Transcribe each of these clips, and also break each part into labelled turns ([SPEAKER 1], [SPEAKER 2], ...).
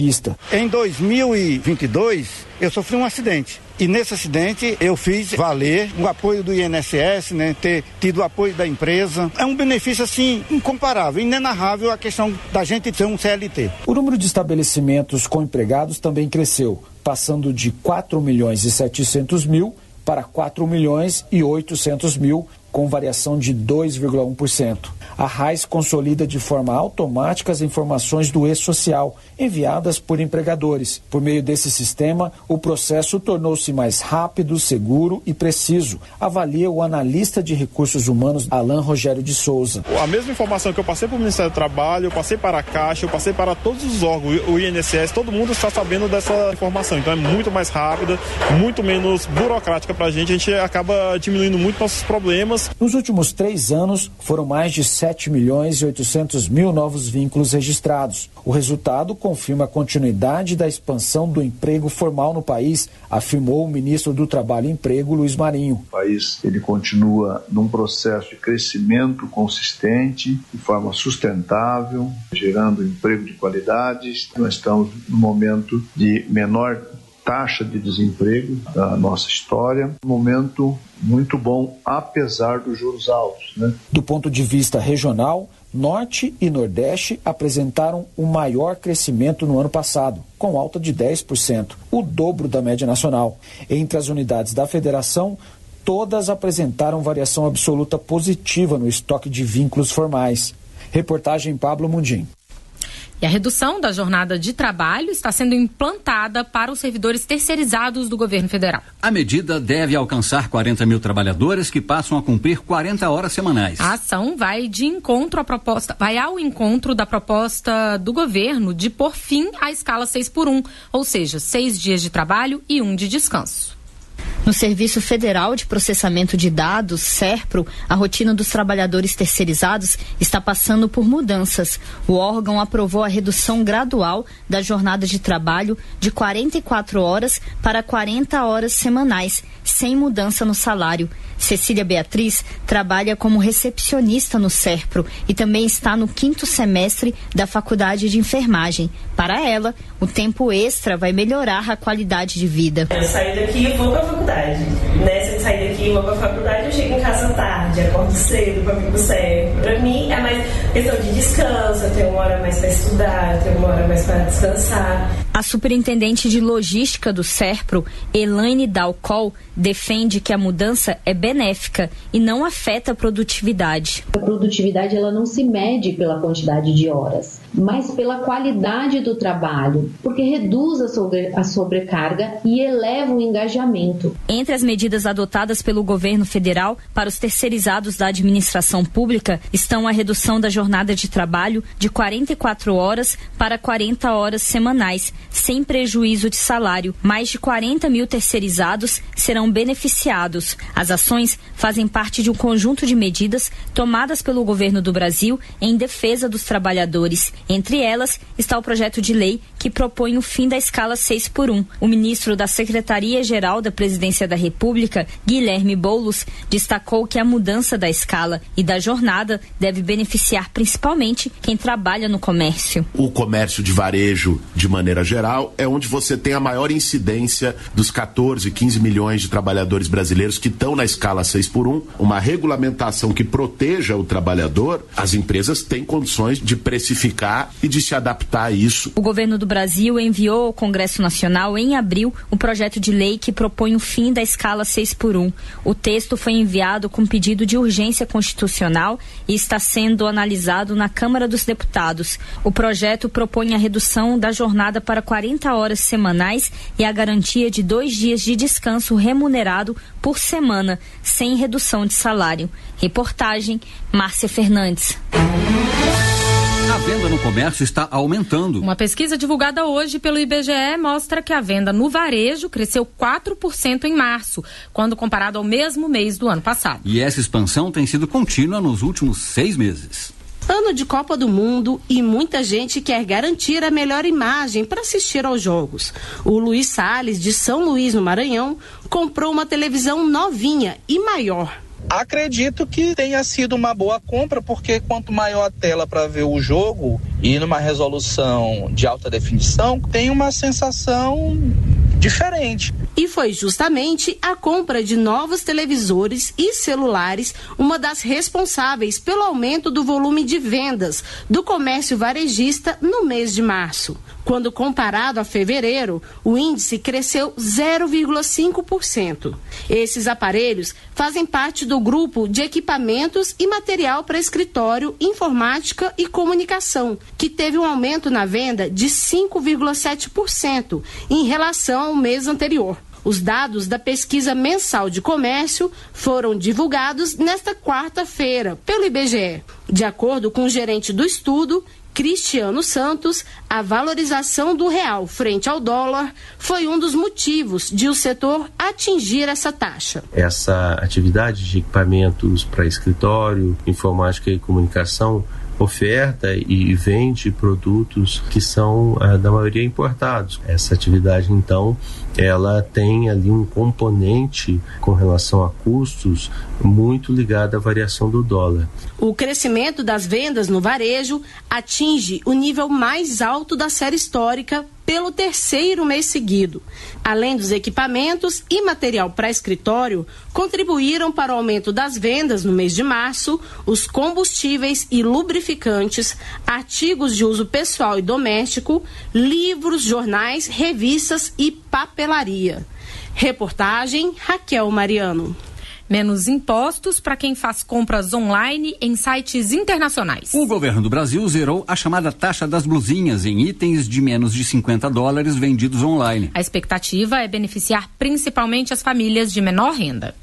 [SPEAKER 1] Em 2022, eu sofri um acidente. E nesse acidente eu fiz valer o apoio do INSS, né, ter tido o apoio da empresa. É um benefício assim incomparável, inenarrável a questão da gente ter um CLT.
[SPEAKER 2] O número de estabelecimentos com empregados também cresceu, passando de 4.700.000 para 4.800.000, com variação de 2,1%. A RAIS consolida de forma automática as informações do E-Social, enviadas por empregadores. Por meio desse sistema, o processo tornou-se mais rápido, seguro e preciso, avalia o analista de recursos humanos Alan Rogério de Souza.
[SPEAKER 3] A mesma informação que eu passei para o Ministério do Trabalho, eu passei para a Caixa, eu passei para todos os órgãos, o INSS, todo mundo está sabendo dessa informação. Então é muito mais rápida, muito menos burocrática para a gente acaba diminuindo muito nossos problemas.
[SPEAKER 2] Nos últimos 3 anos, foram mais de 7.800.000 novos vínculos registrados. O resultado confirma a continuidade da expansão do emprego formal no país, afirmou o ministro do Trabalho e Emprego, Luiz Marinho.
[SPEAKER 4] O país ele continua num processo de crescimento consistente, de forma sustentável, gerando emprego de qualidade. Nós estamos no momento de menor taxa de desemprego da nossa história, um momento muito bom, apesar dos juros altos, né?
[SPEAKER 2] Do ponto de vista regional, Norte e Nordeste apresentaram o maior crescimento no ano passado, com alta de 10%, o dobro da média nacional. Entre as unidades da federação, todas apresentaram variação absoluta positiva no estoque de vínculos formais. Reportagem Pablo Mundim.
[SPEAKER 5] E a redução da jornada de trabalho está sendo implantada para os servidores terceirizados do governo federal.
[SPEAKER 6] A medida deve alcançar 40 mil trabalhadores que passam a cumprir 40 horas semanais.
[SPEAKER 5] A ação vai ao encontro da proposta do governo de pôr fim à escala 6x1, ou seja, 6 dias de trabalho e 1 de descanso.
[SPEAKER 7] No Serviço Federal de Processamento de Dados, SERPRO, a rotina dos trabalhadores terceirizados está passando por mudanças. O órgão aprovou a redução gradual da jornada de trabalho de 44 horas para 40 horas semanais, sem mudança no salário. Cecília Beatriz trabalha como recepcionista no SERPRO e também está no 5º semestre da Faculdade de Enfermagem. Para ela, o tempo extra vai melhorar a qualidade de vida.
[SPEAKER 8] Eu saio daqui e vou para a faculdade. Se eu sair daqui e vou para a faculdade, eu chego em casa tarde, acordo cedo para vir para o SERPRO. Para mim é mais questão de descanso, eu tenho uma hora mais para estudar, eu tenho uma hora mais para descansar.
[SPEAKER 7] A superintendente de logística do SERPRO, Elaine Dalcol, defende que a mudança é benéfica e não afeta a produtividade.
[SPEAKER 9] A produtividade ela não se mede pela quantidade de horas, mas pela qualidade do trabalho, porque reduz a sobrecarga e eleva o engajamento.
[SPEAKER 7] Entre as medidas adotadas pelo governo federal para os terceirizados da administração pública estão a redução da jornada de trabalho de 44 horas para 40 horas semanais, sem prejuízo de salário. Mais de 40 mil terceirizados serão beneficiados. As ações fazem parte de um conjunto de medidas tomadas pelo governo do Brasil em defesa dos trabalhadores. Entre elas está o projeto de lei que propõe o fim da escala 6x1. O ministro da Secretaria-Geral da Presidência da República, Guilherme Boulos, destacou que a mudança da escala e da jornada deve beneficiar principalmente quem trabalha no comércio.
[SPEAKER 10] O comércio de varejo, de maneira geral, é onde você tem a maior incidência dos 14, 15 milhões de trabalhadores brasileiros que estão na escala 6x1. Uma regulamentação que proteja o trabalhador, as empresas têm condições de precificar e de se adaptar a isso.
[SPEAKER 7] O governo do Brasil enviou ao Congresso Nacional em abril um projeto de lei que propõe o fim da escala 6x1. O texto foi enviado com pedido de urgência constitucional e está sendo analisado na Câmara dos Deputados. O projeto propõe a redução da jornada para 40 horas semanais e a garantia de 2 dias de descanso remunerado por semana, sem redução de salário. Reportagem, Márcia Fernandes.
[SPEAKER 6] A venda no comércio está aumentando.
[SPEAKER 5] Uma pesquisa divulgada hoje pelo IBGE mostra que a venda no varejo cresceu 4% em março, quando comparado ao mesmo mês do ano passado.
[SPEAKER 6] E essa expansão tem sido contínua nos últimos 6 meses.
[SPEAKER 11] Ano de Copa do Mundo e muita gente quer garantir a melhor imagem para assistir aos jogos. O Luiz Salles, de São Luís, no Maranhão, comprou uma televisão novinha e maior.
[SPEAKER 12] Acredito que tenha sido uma boa compra, porque quanto maior a tela para ver o jogo e numa resolução de alta definição, tem uma sensação diferente.
[SPEAKER 11] E foi justamente a compra de novos televisores e celulares uma das responsáveis pelo aumento do volume de vendas do comércio varejista no mês de março. Quando comparado a fevereiro, o índice cresceu 0,5%. Esses aparelhos fazem parte do grupo de equipamentos e material para escritório, informática e comunicação, que teve um aumento na venda de 5,7% em relação ao mês anterior. Os dados da pesquisa mensal de comércio foram divulgados nesta quarta-feira pelo IBGE. De acordo com o gerente do estudo, Cristiano Santos, a valorização do real frente ao dólar foi um dos motivos de o setor atingir essa taxa.
[SPEAKER 13] Essa atividade de equipamentos para escritório, informática e comunicação oferta e vende produtos que são, da maioria, importados. Essa atividade, então, ela tem ali um componente com relação a custos muito ligado à variação do dólar.
[SPEAKER 11] O crescimento das vendas no varejo atinge o nível mais alto da série histórica pelo terceiro mês seguido. Além dos equipamentos e material para escritório, contribuíram para o aumento das vendas no mês de março os combustíveis e lubrificantes, artigos de uso pessoal e doméstico, livros, jornais, revistas e papelaria. Reportagem Raquel Mariano.
[SPEAKER 5] Menos impostos para quem faz compras online em sites internacionais.
[SPEAKER 6] O governo do Brasil zerou a chamada taxa das blusinhas em itens de menos de $50 vendidos online.
[SPEAKER 5] A expectativa é beneficiar principalmente as famílias de menor renda.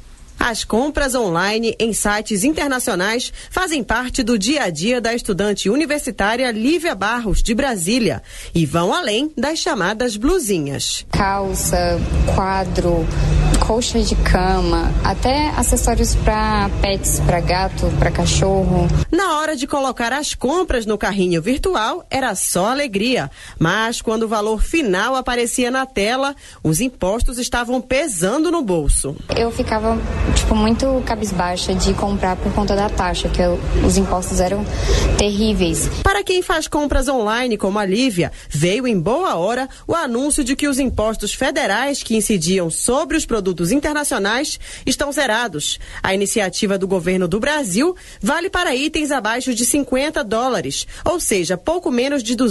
[SPEAKER 14] As compras online em sites internacionais fazem parte do dia a dia da estudante universitária Lívia Barros, de Brasília, e vão além das chamadas blusinhas.
[SPEAKER 15] Calça, quadro, colcha de cama, até acessórios para pets, para gato, para cachorro.
[SPEAKER 14] Na hora de colocar as compras no carrinho virtual, era só alegria. Mas quando o valor final aparecia na tela, os impostos estavam pesando no bolso.
[SPEAKER 15] Eu ficava muito cabisbaixa de comprar por conta da taxa, que os impostos eram terríveis.
[SPEAKER 14] Para quem faz compras online como a Lívia, veio em boa hora o anúncio de que os impostos federais que incidiam sobre os produtos internacionais estão zerados. A iniciativa do governo do Brasil vale para itens abaixo de $50, ou seja, pouco menos de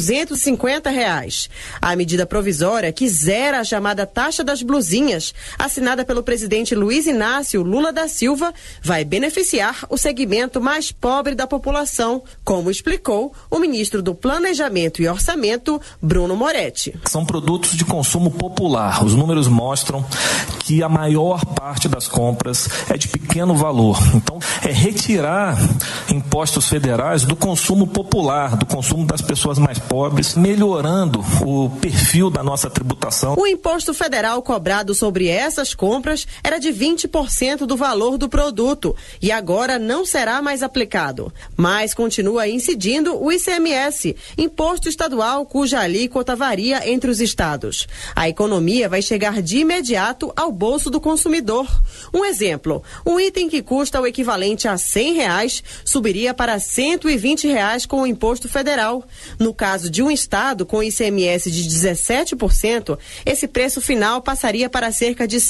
[SPEAKER 14] R$250. A medida provisória que zera a chamada taxa das blusinhas, assinada pelo presidente Luiz Inácio Lula da Silva, vai beneficiar o segmento mais pobre da população, como explicou o ministro do Planejamento e Orçamento, Bruno Moretti.
[SPEAKER 16] São produtos de consumo popular. Os números mostram que a maior parte das compras é de pequeno valor. Então, é retirar impostos federais do consumo popular, do consumo das pessoas mais pobres, melhorando o perfil da nossa tributação.
[SPEAKER 14] O imposto federal cobrado sobre essas compras era de 20% do valor do produto e agora não será mais aplicado. Mas continua incidindo o ICMS, imposto estadual cuja alíquota varia entre os estados. A economia vai chegar de imediato ao bolso do consumidor. Um exemplo, um item que custa o equivalente a R$100 subiria para R$120 com o imposto federal. No caso de um estado com ICMS de 17%, esse preço final passaria para cerca de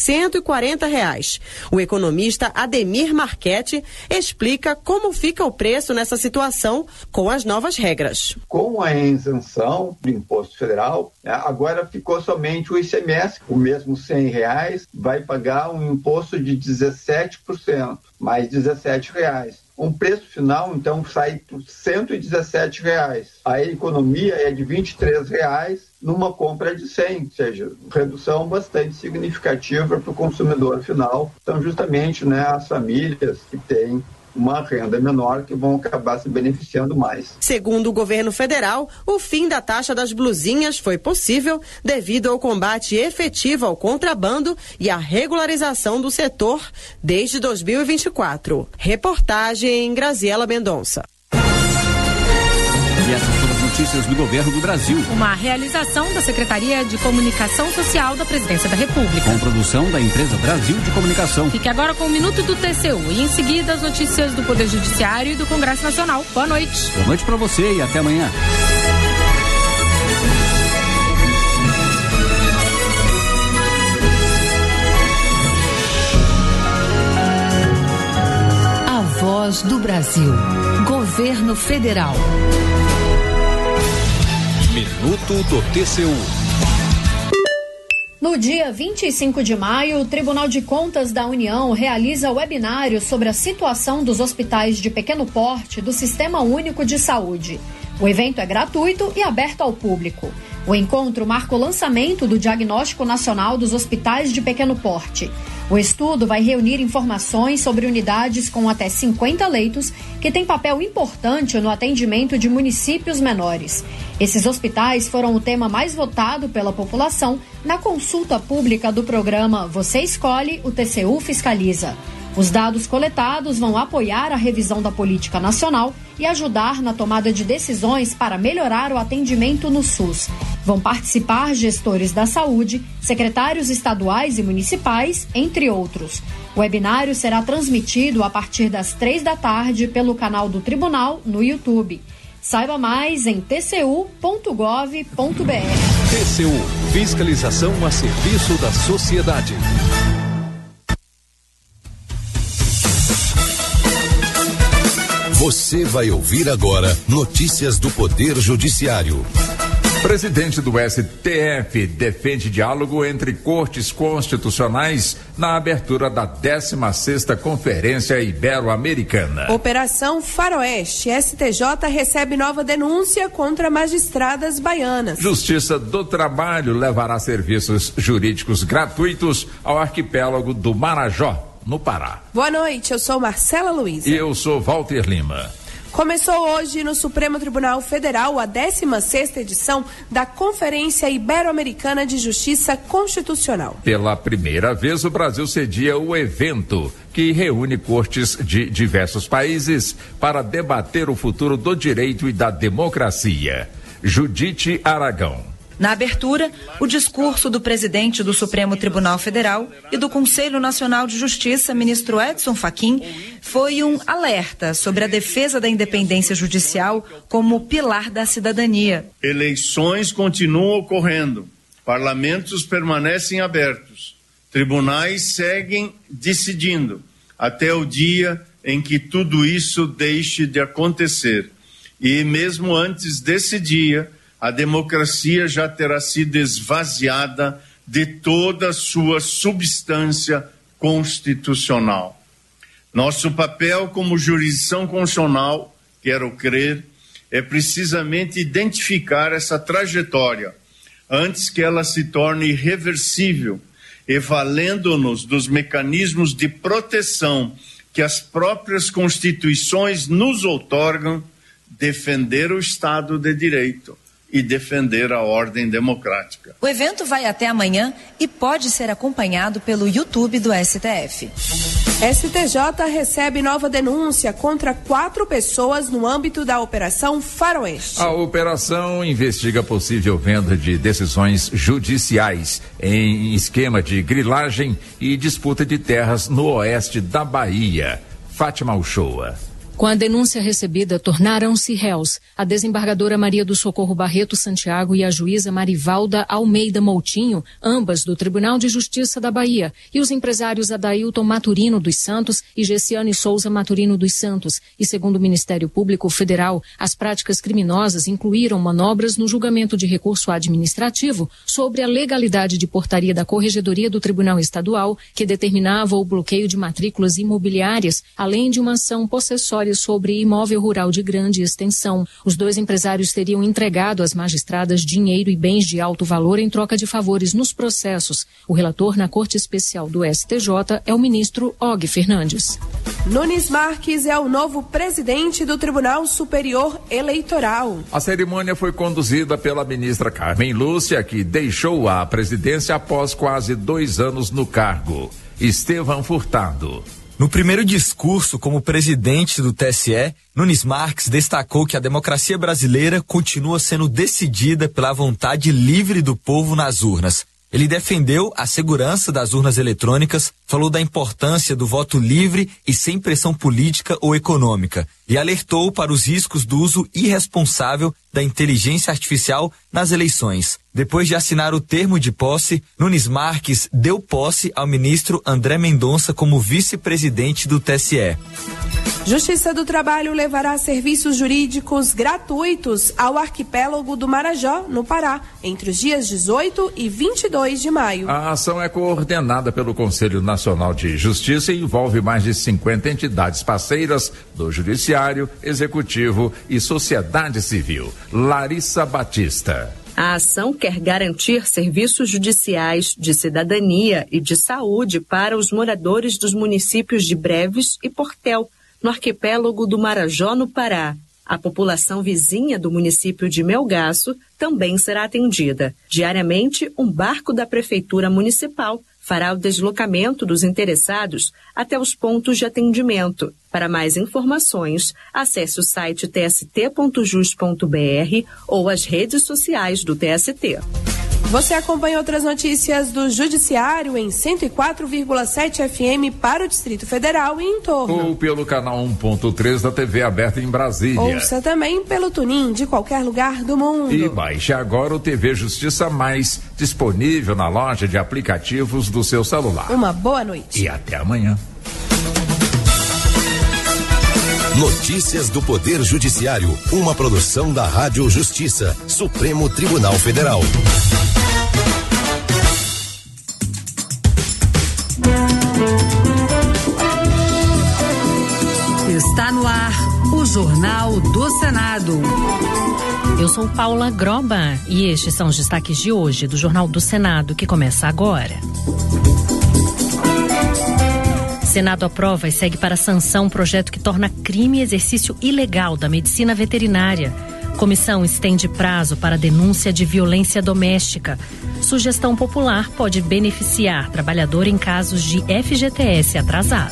[SPEAKER 14] R$140. O economista Ademir Marchetti explica como fica o preço nessa situação com as novas regras.
[SPEAKER 17] Com a isenção do imposto federal, agora ficou somente o ICMS. O mesmo R$100 vai pagar um imposto de 17%, mais R$17. Um preço final, então, sai por R$117. A economia é de R$23 numa compra de 100, ou seja, redução bastante significativa para o consumidor final. Então, justamente, as famílias que têm uma renda menor que vão acabar se beneficiando mais.
[SPEAKER 14] Segundo o governo federal, o fim da taxa das blusinhas foi possível devido ao combate efetivo ao contrabando e à regularização do setor desde 2024. Reportagem Graziela Mendonça.
[SPEAKER 6] E essas foram as notícias do governo do Brasil.
[SPEAKER 5] Uma realização da Secretaria de Comunicação Social da Presidência da República.
[SPEAKER 6] Com produção da empresa Brasil de Comunicação.
[SPEAKER 5] Fique agora com o Minuto do TCU e em seguida as notícias do Poder Judiciário e do Congresso Nacional. Boa noite.
[SPEAKER 6] Boa noite para você e até amanhã.
[SPEAKER 18] Voz do Brasil. Governo Federal.
[SPEAKER 19] Minuto do TCU.
[SPEAKER 20] No dia 25 de maio, o Tribunal de Contas da União realiza webinário sobre a situação dos hospitais de pequeno porte do Sistema Único de Saúde. O evento é gratuito e aberto ao público. O encontro marca o lançamento do Diagnóstico Nacional dos Hospitais de Pequeno Porte. O estudo vai reunir informações sobre unidades com até 50 leitos que têm papel importante no atendimento de municípios menores. Esses hospitais foram o tema mais votado pela população na consulta pública do programa Você Escolhe, o TCU Fiscaliza. Os dados coletados vão apoiar a revisão da política nacional e ajudar na tomada de decisões para melhorar o atendimento no SUS. Vão participar gestores da saúde, secretários estaduais e municipais, entre outros. O webinário será transmitido a partir das 15h pelo canal do Tribunal no YouTube. Saiba mais em tcu.gov.br.
[SPEAKER 19] TCU, fiscalização a serviço da sociedade.
[SPEAKER 21] Você vai ouvir agora notícias do Poder Judiciário.
[SPEAKER 22] Presidente do STF defende diálogo entre cortes constitucionais na abertura da 16ª Conferência Ibero-Americana.
[SPEAKER 23] Operação Faroeste. STJ recebe nova denúncia contra magistradas baianas.
[SPEAKER 22] Justiça do Trabalho levará serviços jurídicos gratuitos ao arquipélago do Marajó, no Pará.
[SPEAKER 23] Boa noite, eu sou Marcela Luiza.
[SPEAKER 22] E eu sou Walter Lima.
[SPEAKER 23] Começou hoje no Supremo Tribunal Federal a 16ª edição da Conferência Ibero-Americana de Justiça Constitucional.
[SPEAKER 22] Pela primeira vez, o Brasil cedia o evento, que reúne cortes de diversos países para debater o futuro do direito e da democracia. Judite Aragão.
[SPEAKER 24] Na abertura, o discurso do presidente do Supremo Tribunal Federal e do Conselho Nacional de Justiça, ministro Edson Fachin, foi um alerta sobre a defesa da independência judicial como pilar da cidadania.
[SPEAKER 25] Eleições continuam ocorrendo, parlamentos permanecem abertos, tribunais seguem decidindo, até o dia em que tudo isso deixe de acontecer. E mesmo antes desse dia, a democracia já terá sido esvaziada de toda a sua substância constitucional. Nosso papel como jurisdição constitucional, quero crer, é precisamente identificar essa trajetória antes que ela se torne irreversível e valendo-nos dos mecanismos de proteção que as próprias constituições nos outorgam, defender o Estado de Direito e defender a ordem democrática.
[SPEAKER 24] O evento vai até amanhã e pode ser acompanhado pelo YouTube do STF.
[SPEAKER 23] STJ recebe nova denúncia contra 4 pessoas no âmbito da Operação Faroeste.
[SPEAKER 22] A operação investiga possível venda de decisões judiciais em esquema de grilagem e disputa de terras no oeste da Bahia. Fátima Uchoa.
[SPEAKER 26] Com a denúncia recebida, tornaram-se réus a desembargadora Maria do Socorro Barreto Santiago e a juíza Marivalda Almeida Moutinho, ambas do Tribunal de Justiça da Bahia, e os empresários Adailton Maturino dos Santos e Gessiane Souza Maturino dos Santos. E segundo o Ministério Público Federal, as práticas criminosas incluíram manobras no julgamento de recurso administrativo sobre a legalidade de portaria da Corregedoria do Tribunal Estadual, que determinava o bloqueio de matrículas imobiliárias, além de uma ação possessória sobre imóvel rural de grande extensão. Os 2 empresários teriam entregado às magistradas dinheiro e bens de alto valor em troca de favores nos processos. O relator na Corte Especial do STJ é o ministro Og Fernandes.
[SPEAKER 23] Nunes Marques é o novo presidente do Tribunal Superior Eleitoral.
[SPEAKER 22] A cerimônia foi conduzida pela ministra Carmen Lúcia, que deixou a presidência após quase 2 anos no cargo. Estevão Furtado.
[SPEAKER 1] No primeiro discurso como presidente do TSE, Nunes Marques destacou que a democracia brasileira continua sendo decidida pela vontade livre do povo nas urnas. Ele defendeu a segurança das urnas eletrônicas, falou da importância do voto livre e sem pressão política ou econômica e alertou para os riscos do uso irresponsável da inteligência artificial nas eleições. Depois de assinar o termo de posse, Nunes Marques deu posse ao ministro André Mendonça como vice-presidente do TSE.
[SPEAKER 23] Justiça do Trabalho levará serviços jurídicos gratuitos ao arquipélago do Marajó, no Pará, entre os dias 18 e 22 de maio.
[SPEAKER 22] A ação é coordenada pelo Conselho Nacional de Justiça e envolve mais de 50 entidades parceiras do Judiciário, Executivo e Sociedade Civil. Larissa Batista.
[SPEAKER 2] A ação quer garantir serviços judiciais, de cidadania e de saúde para os moradores dos municípios de Breves e Portel, no arquipélago do Marajó, no Pará. A população vizinha do município de Melgaço também será atendida. Diariamente, um barco da Prefeitura Municipal fará o deslocamento dos interessados até os pontos de atendimento. Para mais informações, acesse o site tst.jus.br ou as redes sociais do TST.
[SPEAKER 23] Você acompanha outras notícias do Judiciário em 104,7 FM para o Distrito Federal e em torno.
[SPEAKER 22] Ou pelo canal 1.3 da TV aberta em Brasília.
[SPEAKER 23] Ouça também pelo TuneIn de qualquer lugar do mundo.
[SPEAKER 22] E baixe agora o TV Justiça Mais, disponível na loja de aplicativos do seu celular.
[SPEAKER 23] Uma boa noite.
[SPEAKER 22] E até amanhã.
[SPEAKER 21] Notícias do Poder Judiciário, uma produção da Rádio Justiça, Supremo Tribunal Federal.
[SPEAKER 18] Está no ar o Jornal do Senado.
[SPEAKER 5] Eu sou Paula Groba e estes são os destaques de hoje do Jornal do Senado, que começa agora. Senado aprova e segue para sanção um projeto que torna crime exercício ilegal da medicina veterinária. Comissão estende prazo para denúncia de violência doméstica. Sugestão popular pode beneficiar trabalhador em casos de FGTS atrasado.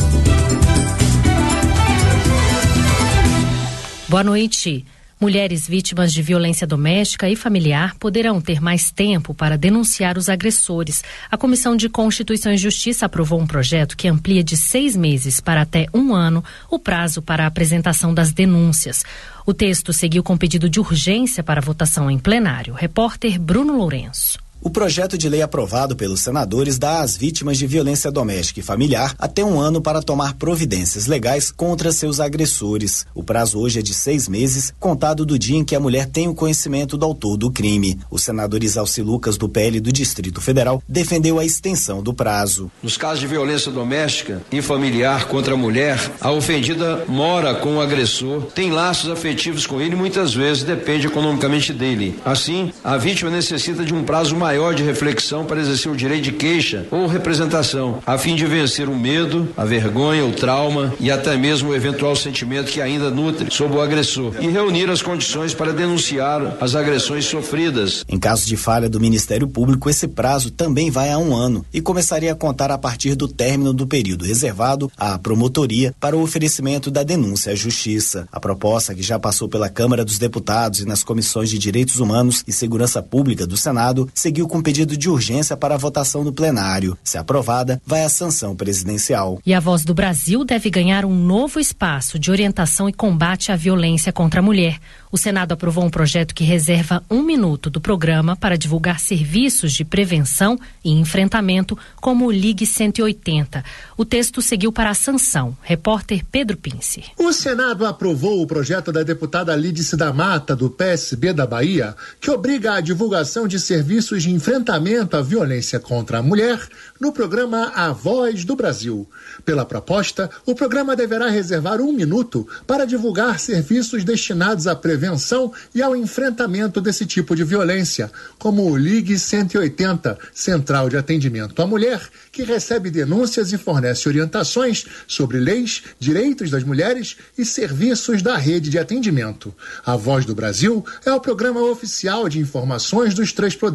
[SPEAKER 5] Boa noite. Mulheres vítimas de violência doméstica e familiar poderão ter mais tempo para denunciar os agressores. A Comissão de Constituição e Justiça aprovou um projeto que amplia de 6 meses para até 1 ano o prazo para a apresentação das denúncias. O texto seguiu com pedido de urgência para votação em plenário. Repórter Bruno Lourenço.
[SPEAKER 3] O projeto de lei aprovado pelos senadores dá às vítimas de violência doméstica e familiar até 1 ano para tomar providências legais contra seus agressores. O prazo hoje é de 6 meses, contado do dia em que a mulher tem o conhecimento do autor do crime. O senador Isalci Lucas, do PL do Distrito Federal, defendeu a extensão do prazo.
[SPEAKER 4] Nos casos de violência doméstica e familiar contra a mulher, a ofendida mora com o agressor, tem laços afetivos com ele e muitas vezes depende economicamente dele. Assim, a vítima necessita de um prazo maior de reflexão para exercer o direito de queixa ou representação, a fim de vencer o medo, a vergonha, o trauma e até mesmo o eventual sentimento que ainda nutre sobre o agressor e reunir as condições para denunciar as agressões sofridas.
[SPEAKER 3] Em caso de falha do Ministério Público, esse prazo também vai a 1 ano e começaria a contar a partir do término do período reservado à promotoria para o oferecimento da denúncia à Justiça. A proposta, que já passou pela Câmara dos Deputados e nas Comissões de Direitos Humanos e Segurança Pública do Senado, seguiu com pedido de urgência para a votação no plenário. Se aprovada, vai à sanção presidencial.
[SPEAKER 5] E a Voz do Brasil deve ganhar um novo espaço de orientação e combate à violência contra a mulher. O Senado aprovou um projeto que reserva 1 minuto do programa para divulgar serviços de prevenção e enfrentamento, como o Ligue 180. O texto seguiu para a sanção. Repórter Pedro Pince.
[SPEAKER 8] O Senado aprovou o projeto da deputada Lídice da Mata, do PSB da Bahia, que obriga a divulgação de serviços de enfrentamento à violência contra a mulher no programa A Voz do Brasil. Pela proposta, o programa deverá reservar 1 minuto para divulgar serviços destinados à prevenção e ao enfrentamento desse tipo de violência, como o Ligue 180, Central de Atendimento à Mulher, que recebe denúncias e fornece orientações sobre leis, direitos das mulheres e serviços da rede de atendimento. A Voz do Brasil é o programa oficial de informações dos 3 poderes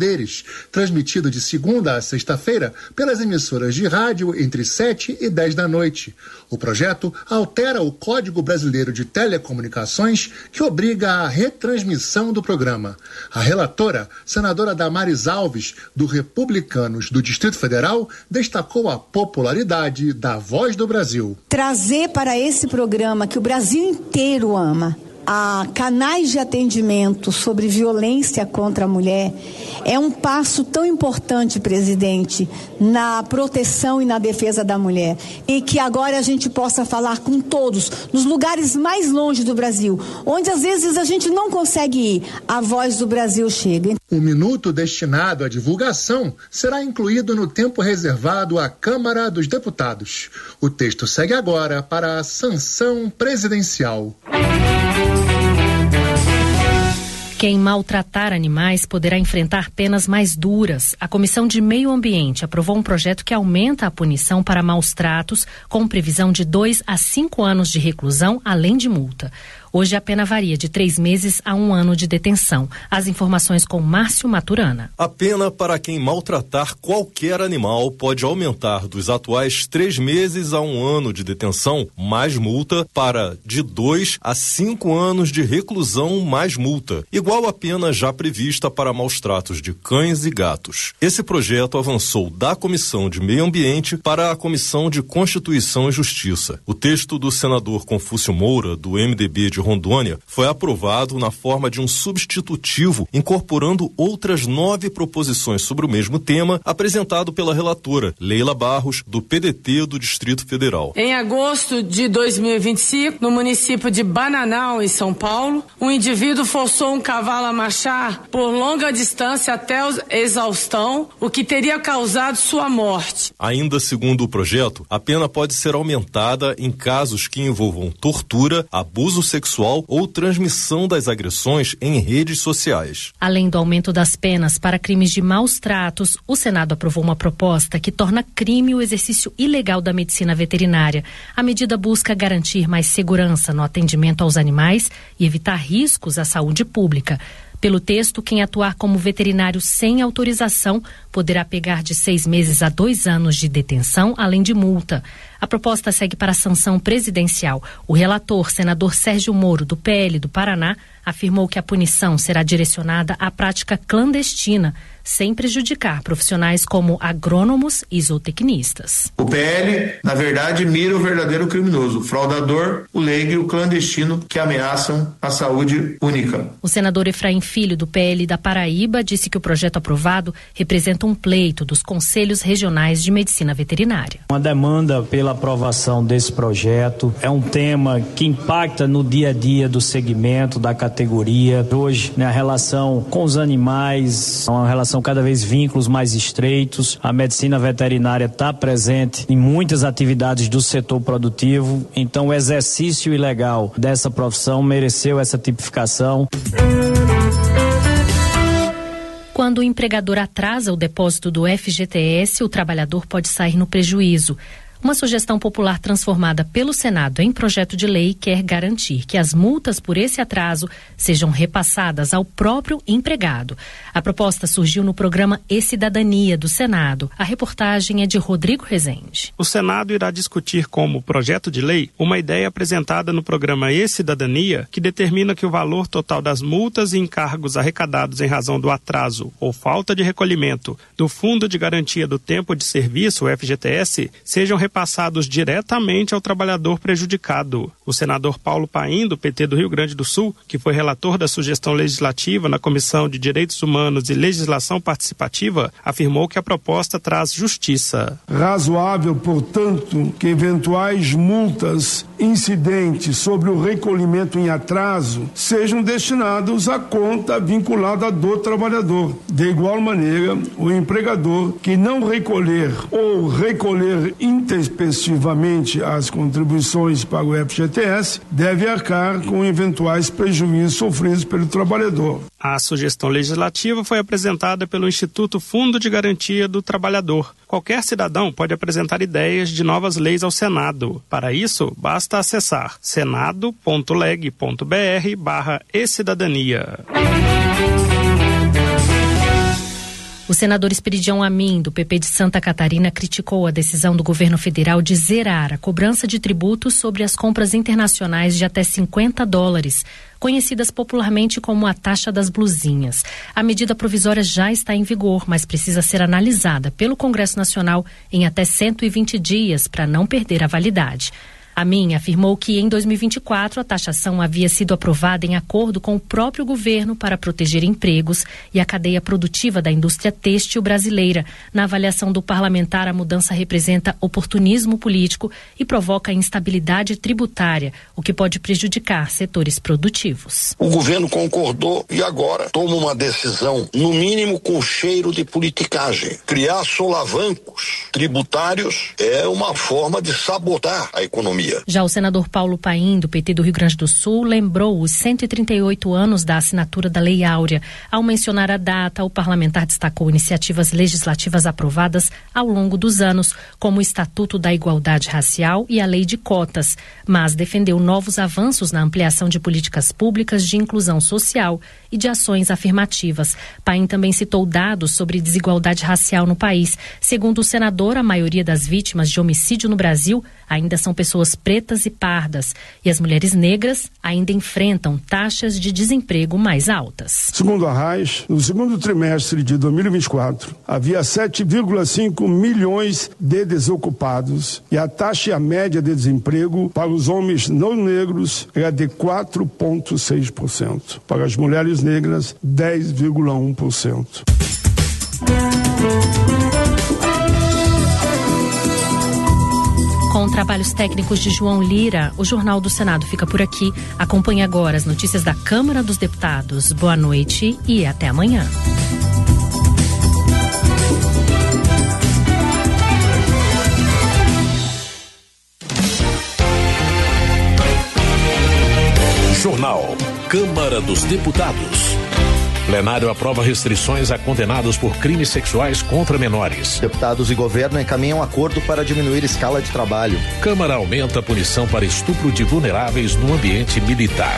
[SPEAKER 8] transmitido de segunda a sexta-feira pelas emissoras de rádio entre 7 e 10 da noite. O projeto altera o Código Brasileiro de Telecomunicações, que obriga a retransmissão do programa. A relatora, senadora Damares Alves, do Republicanos do Distrito Federal, destacou a popularidade da Voz do Brasil.
[SPEAKER 7] Trazer para esse programa que o Brasil inteiro ama, a canais de atendimento sobre violência contra a mulher, é um passo tão importante, presidente, na proteção e na defesa da mulher. E que agora a gente possa falar com todos, nos lugares mais longe do Brasil, onde às vezes a gente não consegue ir, a Voz do Brasil chega.
[SPEAKER 8] O minuto destinado à divulgação será incluído no tempo reservado à Câmara dos Deputados. O texto segue agora para a sanção presidencial.
[SPEAKER 5] Quem maltratar animais poderá enfrentar penas mais duras. A Comissão de Meio Ambiente aprovou um projeto que aumenta a punição para maus tratos, com previsão de 2 a 5 anos de reclusão, além de multa. Hoje a pena varia de 3 meses a 1 ano de detenção. As informações com Márcio Maturana.
[SPEAKER 9] A pena para quem maltratar qualquer animal pode aumentar dos atuais 3 meses a 1 ano de detenção, mais multa, para de 2 a 5 anos de reclusão, mais multa, igual à pena já prevista para maus tratos de cães e gatos. Esse projeto avançou da Comissão de Meio Ambiente para a Comissão de Constituição e Justiça. O texto do senador Confúcio Moura, do MDB de Rondônia, foi aprovado na forma de um substitutivo, incorporando outras 9 proposições sobre o mesmo tema, apresentado pela relatora Leila Barros, do PDT do Distrito Federal.
[SPEAKER 10] Em agosto de 2025, no município de Bananal, em São Paulo, um indivíduo forçou um cavalo a marchar por longa distância até a exaustão, o que teria causado sua morte.
[SPEAKER 9] Ainda segundo o projeto, a pena pode ser aumentada em casos que envolvam tortura, abuso sexual ou transmissão das agressões em redes sociais.
[SPEAKER 5] Além do aumento das penas para crimes de maus tratos, o Senado aprovou uma proposta que torna crime o exercício ilegal da medicina veterinária. A medida busca garantir mais segurança no atendimento aos animais e evitar riscos à saúde pública. Pelo texto, quem atuar como veterinário sem autorização poderá pegar de 6 meses a 2 anos de detenção, além de multa. A proposta segue para a sanção presidencial. O relator, senador Sérgio Moro, do PL do Paraná, afirmou que a punição será direcionada à prática clandestina, sem prejudicar profissionais como agrônomos e zootecnistas.
[SPEAKER 11] O PL, na verdade, mira o verdadeiro criminoso, o fraudador, o leigo e o clandestino que ameaçam a saúde única.
[SPEAKER 5] O senador Efraim Filho, do PL da Paraíba, disse que o projeto aprovado representa um pleito dos conselhos regionais de medicina veterinária.
[SPEAKER 12] Uma demanda pela aprovação desse projeto é um tema que impacta no dia a dia do segmento, da categoria. Hoje, a relação com os animais é uma relação cada vez vínculos mais estreitos. A medicina veterinária está presente em muitas atividades do setor produtivo, então o exercício ilegal dessa profissão mereceu essa tipificação.
[SPEAKER 5] Quando o empregador atrasa o depósito do FGTS, o trabalhador pode sair no prejuízo. Uma sugestão popular transformada pelo Senado em projeto de lei quer garantir que as multas por esse atraso sejam repassadas ao próprio empregado. A proposta surgiu no programa E-Cidadania do Senado. A reportagem é de Rodrigo Rezende.
[SPEAKER 13] O Senado irá discutir como projeto de lei uma ideia apresentada no programa E-Cidadania que determina que o valor total das multas e encargos arrecadados em razão do atraso ou falta de recolhimento do Fundo de Garantia do Tempo de Serviço, o FGTS, sejam repassados diretamente ao trabalhador prejudicado. O senador Paulo Paim, do PT do Rio Grande do Sul, que foi relator da sugestão legislativa na Comissão de Direitos Humanos e Legislação Participativa, afirmou que a proposta traz justiça.
[SPEAKER 27] Razoável, portanto, que eventuais multas incidentes sobre o recolhimento em atraso sejam destinados à conta vinculada do trabalhador. De igual maneira, o empregador que não recolher ou recolher intempestivamente as contribuições para o FGTS deve arcar com eventuais prejuízos sofridos pelo trabalhador.
[SPEAKER 13] A sugestão legislativa foi apresentada pelo Instituto Fundo de Garantia do Trabalhador. Qualquer cidadão pode apresentar ideias de novas leis ao Senado. Para isso, basta acessar senado.leg.br/e-cidadania.
[SPEAKER 5] O senador Esperidião Amin, do PP de Santa Catarina, criticou a decisão do governo federal de zerar a cobrança de tributos sobre as compras internacionais de até $50, conhecidas popularmente como a taxa das blusinhas. A medida provisória já está em vigor, mas precisa ser analisada pelo Congresso Nacional em até 120 dias para não perder a validade. Amin afirmou que em 2024 a taxação havia sido aprovada em acordo com o próprio governo para proteger empregos e a cadeia produtiva da indústria têxtil brasileira. Na avaliação do parlamentar, a mudança representa oportunismo político e provoca instabilidade tributária, o que pode prejudicar setores produtivos.
[SPEAKER 6] O governo concordou e agora toma uma decisão, no mínimo com cheiro de politicagem. Criar solavancos tributários é uma forma de sabotar a economia.
[SPEAKER 5] Já o senador Paulo Paim, do PT do Rio Grande do Sul, lembrou os 138 anos da assinatura da Lei Áurea. Ao mencionar a data, o parlamentar destacou iniciativas legislativas aprovadas ao longo dos anos, como o Estatuto da Igualdade Racial e a Lei de Cotas, mas defendeu novos avanços na ampliação de políticas públicas de inclusão social e de ações afirmativas. Paim também citou dados sobre desigualdade racial no país. Segundo o senador, a maioria das vítimas de homicídio no Brasil ainda são pessoas pretas e pardas, e as mulheres negras ainda enfrentam taxas de desemprego mais altas.
[SPEAKER 27] Segundo a RAIS, no segundo trimestre de 2024, havia 7,5 milhões de desocupados e a taxa média de desemprego para os homens não negros era de 4,6%. Para as mulheres negras, 10,1%.
[SPEAKER 5] Com trabalhos técnicos de João Lira, o Jornal do Senado fica por aqui. Acompanhe agora as notícias da Câmara dos Deputados. Boa noite e até amanhã.
[SPEAKER 14] Jornal Câmara dos Deputados. Plenário aprova restrições a condenados por crimes sexuais contra menores.
[SPEAKER 15] Deputados e governo encaminham acordo para diminuir escala de trabalho.
[SPEAKER 14] Câmara aumenta a punição para estupro de vulneráveis no ambiente militar.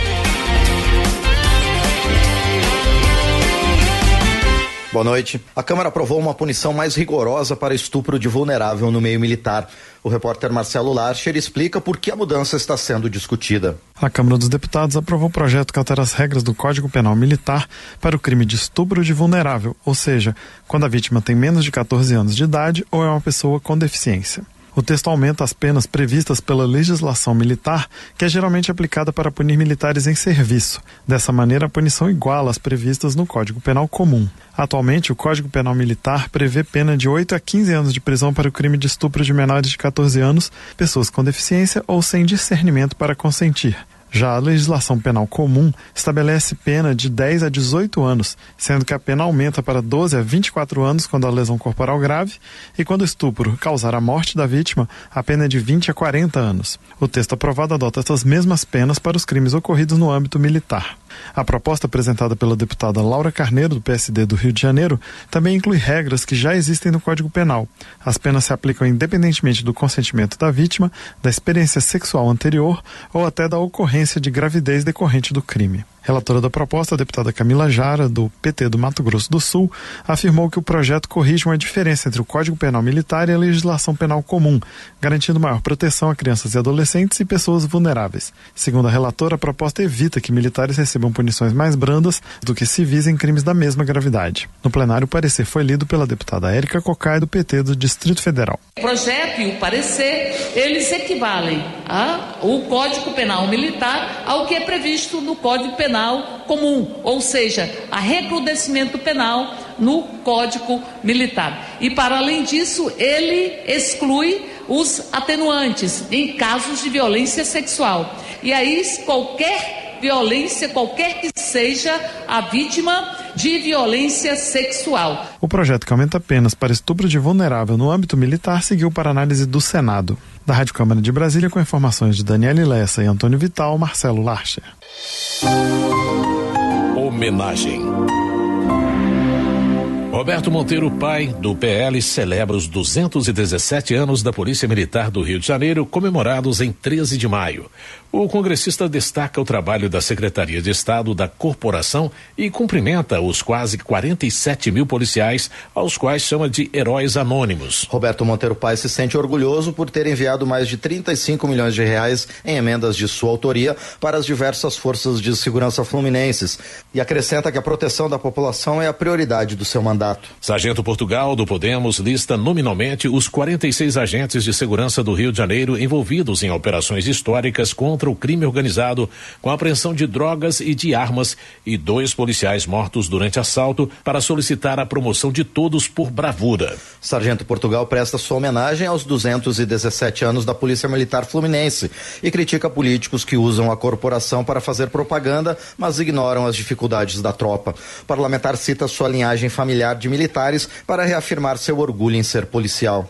[SPEAKER 15] Boa noite. A Câmara aprovou uma punição mais rigorosa para estupro de vulnerável no meio militar. O repórter Marcelo Larcher explica por que a mudança está sendo discutida.
[SPEAKER 16] A Câmara dos Deputados aprovou um projeto que altera as regras do Código Penal Militar para o crime de estupro de vulnerável, ou seja, quando a vítima tem menos de 14 anos de idade ou é uma pessoa com deficiência. O texto aumenta as penas previstas pela legislação militar, que é geralmente aplicada para punir militares em serviço. Dessa maneira, a punição iguala as previstas no Código Penal Comum. Atualmente, o Código Penal Militar prevê pena de 8 a 15 anos de prisão para o crime de estupro de menores de 14 anos, pessoas com deficiência ou sem discernimento para consentir. Já a legislação penal comum estabelece pena de 10 a 18 anos, sendo que a pena aumenta para 12 a 24 anos quando a lesão corporal grave e quando o estupro causar a morte da vítima, a pena é de 20 a 40 anos. O texto aprovado adota essas mesmas penas para os crimes ocorridos no âmbito militar. A proposta apresentada pela deputada Laura Carneiro, do PSD do Rio de Janeiro, também inclui regras que já existem no Código Penal. As penas se aplicam independentemente do consentimento da vítima, da experiência sexual anterior ou até da ocorrência de gravidez decorrente do crime. Relatora da proposta, a deputada Camila Jara, do PT do Mato Grosso do Sul, afirmou que o projeto corrige uma diferença entre o Código Penal Militar e a legislação penal comum, garantindo maior proteção a crianças e adolescentes e pessoas vulneráveis. Segundo a relatora, a proposta evita que militares recebam punições mais brandas do que civis em crimes da mesma gravidade. No plenário, o parecer foi lido pela deputada Érica Cocai, do PT do Distrito Federal.
[SPEAKER 17] O projeto e o parecer, eles equivalem ao Código Penal Militar ao que é previsto no Código Penal Comum, ou seja, a recrudescimento penal no Código Militar. E, para além disso, ele exclui os atenuantes em casos de violência sexual. E aí, qualquer violência, qualquer que seja a vítima de violência sexual.
[SPEAKER 16] O projeto que aumenta penas para estupro de vulnerável no âmbito militar seguiu para análise do Senado. Da Rádio Câmara de Brasília, com informações de Daniele Lessa e Antônio Vital, Marcelo Larcher.
[SPEAKER 14] Homenagem. Roberto Monteiro, pai do PL, celebra os 217 anos da Polícia Militar do Rio de Janeiro, comemorados em 13 de maio. O congressista destaca o trabalho da Secretaria de Estado da Corporação e cumprimenta os quase 47 mil policiais, aos quais chama de heróis anônimos.
[SPEAKER 15] Roberto Monteiro Pai se sente orgulhoso por ter enviado mais de 35 milhões de reais em emendas de sua autoria para as diversas forças de segurança fluminenses e acrescenta que a proteção da população é a prioridade do seu mandato.
[SPEAKER 14] Sargento Portugal, do Podemos, lista nominalmente os 46 agentes de segurança do Rio de Janeiro envolvidos em operações históricas contra o crime organizado, com a apreensão de drogas e de armas, e 2 policiais mortos durante assalto, para solicitar a promoção de todos por bravura.
[SPEAKER 15] Sargento Portugal presta sua homenagem aos 217 anos da Polícia Militar Fluminense e critica políticos que usam a corporação para fazer propaganda, mas ignoram as dificuldades da tropa. O parlamentar cita sua linhagem familiar de militares para reafirmar seu orgulho em ser policial.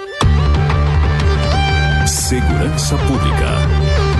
[SPEAKER 14] Segurança Pública.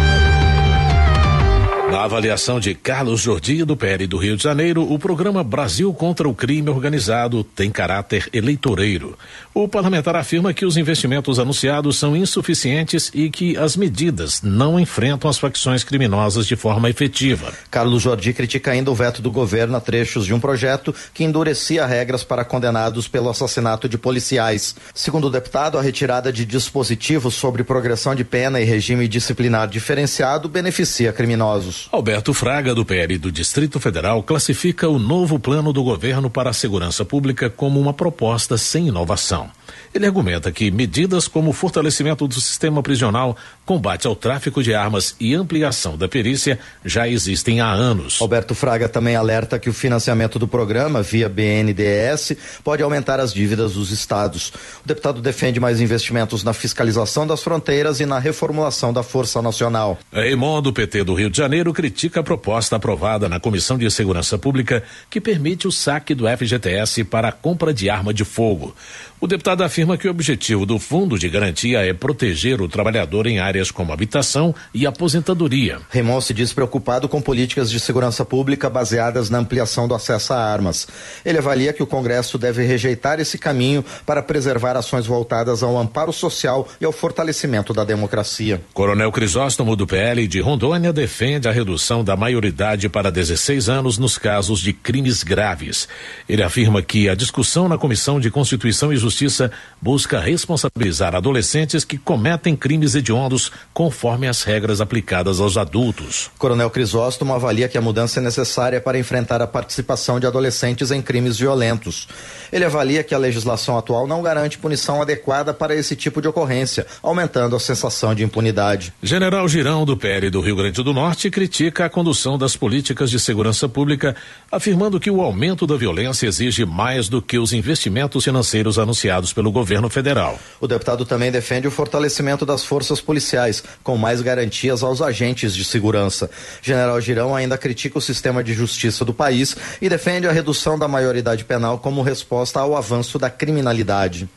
[SPEAKER 14] Na avaliação de Carlos Jordi, do PL do Rio de Janeiro, o programa Brasil contra o Crime Organizado tem caráter eleitoreiro. O parlamentar afirma que os investimentos anunciados são insuficientes e que as medidas não enfrentam as facções criminosas de forma efetiva.
[SPEAKER 15] Carlos Jordi critica ainda o veto do governo a trechos de um projeto que endurecia regras para condenados pelo assassinato de policiais. Segundo o deputado, a retirada de dispositivos sobre progressão de pena e regime disciplinar diferenciado beneficia criminosos.
[SPEAKER 14] Alberto Fraga, do PL do Distrito Federal, classifica o novo plano do governo para a segurança pública como uma proposta sem inovação. Ele argumenta que medidas como o fortalecimento do sistema prisional, combate ao tráfico de armas e ampliação da perícia já existem há anos.
[SPEAKER 15] Alberto Fraga também alerta que o financiamento do programa via BNDES pode aumentar as dívidas dos estados. O deputado defende mais investimentos na fiscalização das fronteiras e na reformulação da Força Nacional.
[SPEAKER 14] Raymond, do PT do Rio de Janeiro, critica a proposta aprovada na Comissão de Segurança Pública que permite o saque do FGTS para a compra de arma de fogo. O deputado afirma que o objetivo do Fundo de Garantia é proteger o trabalhador em áreas como habitação e aposentadoria.
[SPEAKER 15] Raymond se diz preocupado com políticas de segurança pública baseadas na ampliação do acesso a armas. Ele avalia que o Congresso deve rejeitar esse caminho para preservar ações voltadas ao amparo social e ao fortalecimento da democracia.
[SPEAKER 14] Coronel Crisóstomo, do PL de Rondônia, defende a redução da maioridade para 16 anos nos casos de crimes graves. Ele afirma que a discussão na Comissão de Constituição e Justiça busca responsabilizar adolescentes que cometem crimes hediondos conforme as regras aplicadas aos adultos.
[SPEAKER 15] Coronel Crisóstomo avalia que a mudança é necessária para enfrentar a participação de adolescentes em crimes violentos. Ele avalia que a legislação atual não garante punição adequada para esse tipo de ocorrência, aumentando a sensação de impunidade.
[SPEAKER 14] General Girão, do PL do Rio Grande do Norte, critica a condução das políticas de segurança pública, afirmando que o aumento da violência exige mais do que os investimentos financeiros anunciados pelo governo federal.
[SPEAKER 15] O deputado também defende o fortalecimento das forças policiais, com mais garantias aos agentes de segurança. General Girão ainda critica o sistema de justiça do país e defende a redução da maioridade penal como resposta ao avanço da criminalidade.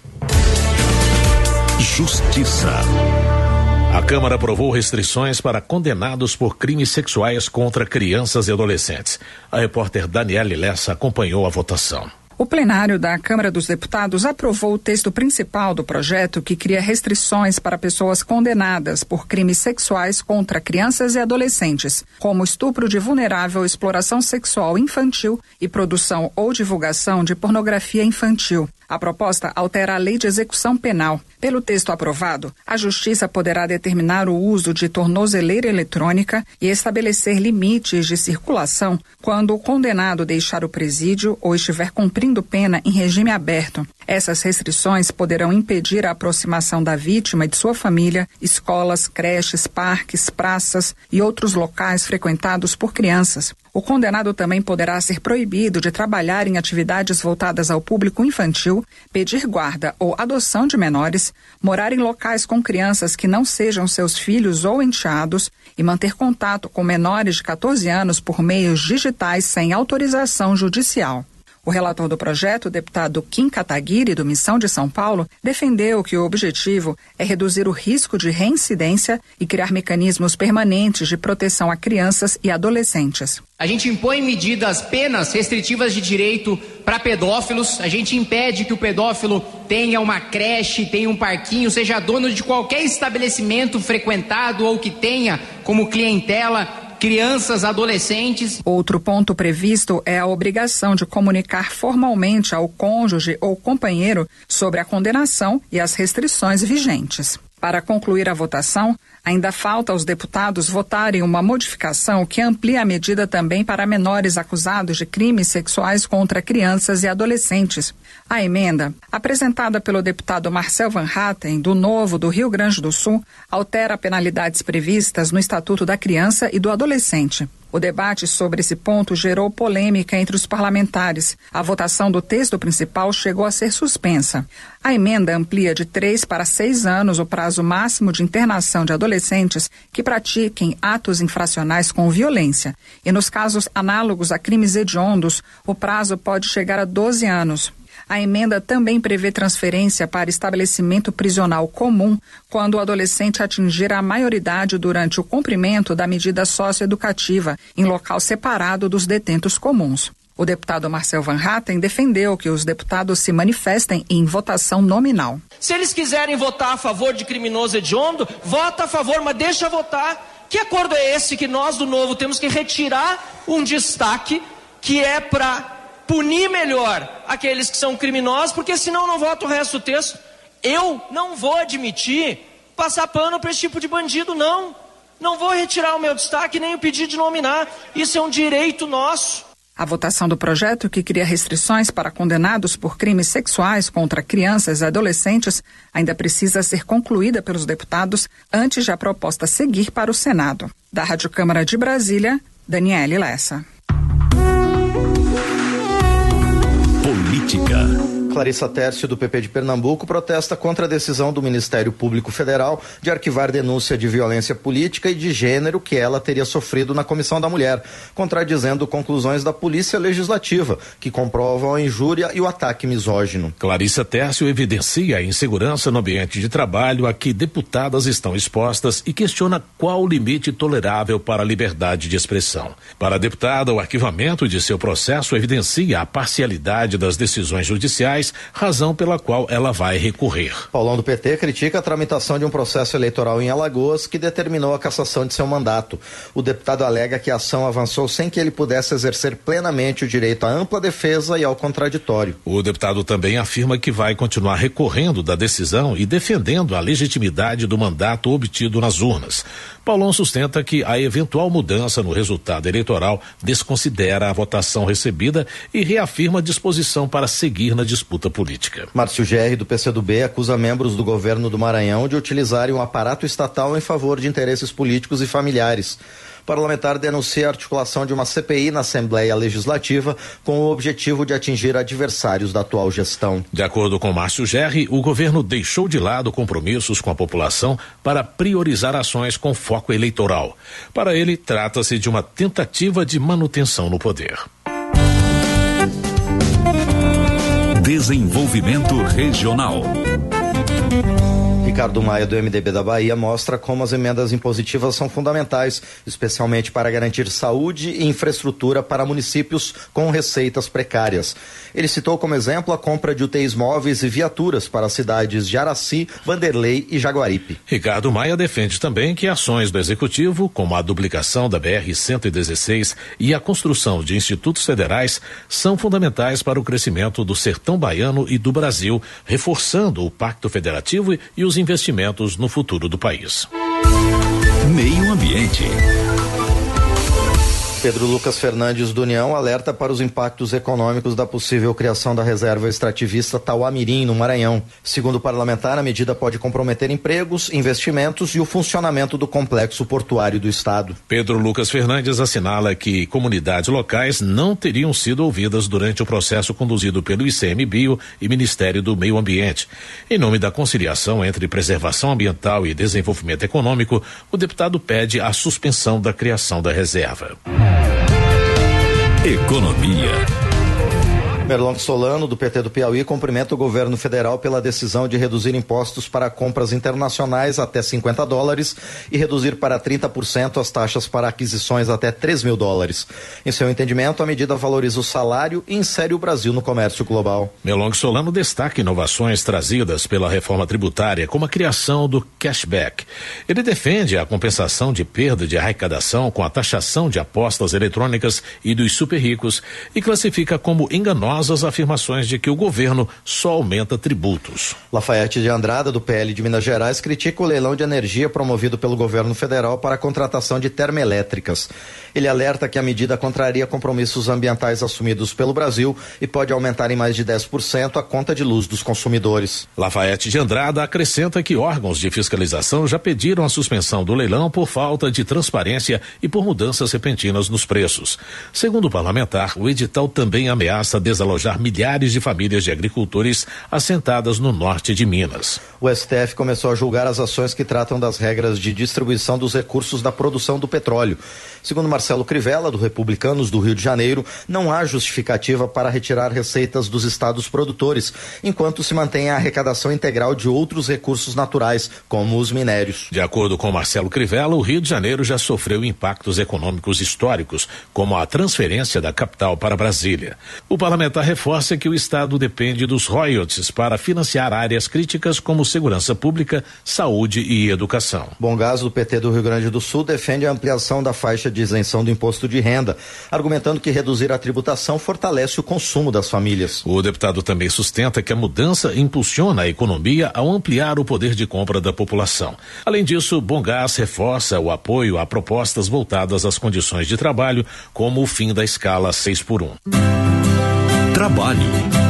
[SPEAKER 14] Justiça. A Câmara aprovou restrições para condenados por crimes sexuais contra crianças e adolescentes. A repórter Daniele Lessa acompanhou a votação.
[SPEAKER 1] O plenário da Câmara dos Deputados aprovou o texto principal do projeto que cria restrições para pessoas condenadas por crimes sexuais contra crianças e adolescentes, como estupro de vulnerável, exploração sexual infantil e produção ou divulgação de pornografia infantil. A proposta altera a Lei de Execução Penal. Pelo texto aprovado, a Justiça poderá determinar o uso de tornozeleira eletrônica e estabelecer limites de circulação quando o condenado deixar o presídio ou estiver cumprindo pena em regime aberto. Essas restrições poderão impedir a aproximação da vítima e de sua família, escolas, creches, parques, praças e outros locais frequentados por crianças. O condenado também poderá ser proibido de trabalhar em atividades voltadas ao público infantil, pedir guarda ou adoção de menores, morar em locais com crianças que não sejam seus filhos ou enteados e manter contato com menores de 14 anos por meios digitais sem autorização judicial. O relator do projeto, o deputado Kim Kataguiri, do Missão de São Paulo, defendeu que o objetivo é reduzir o risco de reincidência e criar mecanismos permanentes de proteção a crianças e adolescentes.
[SPEAKER 2] A gente impõe medidas, penas restritivas de direito para pedófilos, a gente impede que o pedófilo tenha uma creche, tenha um parquinho, seja dono de qualquer estabelecimento frequentado ou que tenha como clientela crianças, adolescentes.
[SPEAKER 1] Outro ponto previsto é a obrigação de comunicar formalmente ao cônjuge ou companheiro sobre a condenação e as restrições vigentes. Para concluir a votação, ainda falta aos deputados votarem uma modificação que amplia a medida também para menores acusados de crimes sexuais contra crianças e adolescentes. A emenda, apresentada pelo deputado Marcel Van Hatten, do Novo do Rio Grande do Sul, altera penalidades previstas no Estatuto da Criança e do Adolescente. O debate sobre esse ponto gerou polêmica entre os parlamentares. A votação do texto principal chegou a ser suspensa. A emenda amplia de 3 para 6 anos o prazo máximo de internação de adolescentes que pratiquem atos infracionais com violência. E nos casos análogos a crimes hediondos, o prazo pode chegar a 12 anos. A emenda também prevê transferência para estabelecimento prisional comum quando o adolescente atingir a maioridade durante o cumprimento da medida socioeducativa em local separado dos detentos comuns. O deputado Marcel Van Hatten defendeu que os deputados se manifestem em votação nominal.
[SPEAKER 19] Se eles quiserem votar a favor de criminoso hediondo, vota a favor, mas deixa votar. Que acordo é esse que nós do Novo temos que retirar um destaque que é para punir melhor aqueles que são criminosos, porque senão não vota o resto do texto. Eu não vou admitir passar pano para esse tipo de bandido, não. Não vou retirar o meu destaque nem o pedido de nominar. Isso é um direito nosso.
[SPEAKER 1] A votação do projeto, que cria restrições para condenados por crimes sexuais contra crianças e adolescentes, ainda precisa ser concluída pelos deputados antes de a proposta seguir para o Senado. Da Rádio Câmara de Brasília, Daniele Lessa.
[SPEAKER 21] Política.
[SPEAKER 15] Clarissa Tércio, do PP de Pernambuco, protesta contra a decisão do Ministério Público Federal de arquivar denúncia de violência política e de gênero que ela teria sofrido na Comissão da Mulher, contradizendo conclusões da Polícia Legislativa, que comprovam a injúria e o ataque misógino.
[SPEAKER 14] Clarissa Tércio evidencia a insegurança no ambiente de trabalho a que deputadas estão expostas e questiona qual o limite tolerável para a liberdade de expressão. Para a deputada, o arquivamento de seu processo evidencia a parcialidade das decisões judiciais, razão pela qual ela vai recorrer.
[SPEAKER 15] Paulão, do PT, critica a tramitação de um processo eleitoral em Alagoas que determinou a cassação de seu mandato. O deputado alega que a ação avançou sem que ele pudesse exercer plenamente o direito à ampla defesa e ao contraditório.
[SPEAKER 14] O deputado também afirma que vai continuar recorrendo da decisão e defendendo a legitimidade do mandato obtido nas urnas. Paulão sustenta que a eventual mudança no resultado eleitoral desconsidera a votação recebida e reafirma a disposição para seguir na disputa política.
[SPEAKER 15] Márcio Gerri, do PCdoB, acusa membros do governo do Maranhão de utilizarem um aparato estatal em favor de interesses políticos e familiares. O parlamentar denuncia a articulação de uma CPI na Assembleia Legislativa com o objetivo de atingir adversários da atual gestão.
[SPEAKER 14] De acordo com Márcio Gerri, o governo deixou de lado compromissos com a população para priorizar ações com foco eleitoral. Para ele, trata-se de uma tentativa de manutenção no poder.
[SPEAKER 21] Desenvolvimento regional.
[SPEAKER 15] Ricardo Maia, do MDB da Bahia, mostra como as emendas impositivas são fundamentais, especialmente para garantir saúde e infraestrutura para municípios com receitas precárias. Ele citou como exemplo a compra de UTIs móveis e viaturas para as cidades de Araci, Vanderlei e Jaguaripe.
[SPEAKER 14] Ricardo Maia defende também que ações do Executivo, como a duplicação da BR-116 e a construção de institutos federais, são fundamentais para o crescimento do sertão baiano e do Brasil, reforçando o Pacto Federativo e os investimentos no futuro do país.
[SPEAKER 21] Meio Ambiente.
[SPEAKER 15] Pedro Lucas Fernandes, do União, alerta para os impactos econômicos da possível criação da reserva extrativista Tauá-Mirim, no Maranhão. Segundo o parlamentar, a medida pode comprometer empregos, investimentos e o funcionamento do complexo portuário do estado.
[SPEAKER 14] Pedro Lucas Fernandes assinala que comunidades locais não teriam sido ouvidas durante o processo conduzido pelo ICMBio e Ministério do Meio Ambiente. Em nome da conciliação entre preservação ambiental e desenvolvimento econômico, o deputado pede a suspensão da criação da reserva.
[SPEAKER 21] Economia.
[SPEAKER 15] Merlong Solano, do PT do Piauí, cumprimenta o governo federal pela decisão de reduzir impostos para compras internacionais até $50 e reduzir para 30% as taxas para aquisições até $3.000. Em seu entendimento, a medida valoriza o salário e insere o Brasil no comércio global.
[SPEAKER 14] Merlong Solano destaca inovações trazidas pela reforma tributária, como a criação do cashback. Ele defende a compensação de perda de arrecadação com a taxação de apostas eletrônicas e dos super ricos e classifica como enganosas as afirmações de que o governo só aumenta tributos.
[SPEAKER 15] Lafayette de Andrada, do PL de Minas Gerais, critica o leilão de energia promovido pelo governo federal para a contratação de termoelétricas. Ele alerta que a medida contraria compromissos ambientais assumidos pelo Brasil e pode aumentar em mais de 10% a conta de luz dos consumidores.
[SPEAKER 14] Lafayette de Andrada acrescenta que órgãos de fiscalização já pediram a suspensão do leilão por falta de transparência e por mudanças repentinas nos preços. Segundo o parlamentar, o edital também ameaça desalojar milhares de famílias de agricultores assentadas no norte de Minas.
[SPEAKER 15] O STF começou a julgar as ações que tratam das regras de distribuição dos recursos da produção do petróleo. Segundo Marcelo Crivella, do Republicanos do Rio de Janeiro, não há justificativa para retirar receitas dos estados produtores, enquanto se mantém a arrecadação integral de outros recursos naturais, como os minérios.
[SPEAKER 14] De acordo com Marcelo Crivella, o Rio de Janeiro já sofreu impactos econômicos históricos, como a transferência da capital para Brasília. O parlamentar reforça que o estado depende dos royalties para financiar áreas críticas como segurança pública, saúde e educação.
[SPEAKER 15] Bongás, do PT do Rio Grande do Sul, defende a ampliação da faixa de isenção do imposto de renda, argumentando que reduzir a tributação fortalece o consumo das famílias.
[SPEAKER 14] O deputado também sustenta que a mudança impulsiona a economia ao ampliar o poder de compra da população. Além disso, Bongás reforça o apoio a propostas voltadas às condições de trabalho, como o fim da escala 6x1.
[SPEAKER 21] Trabalho.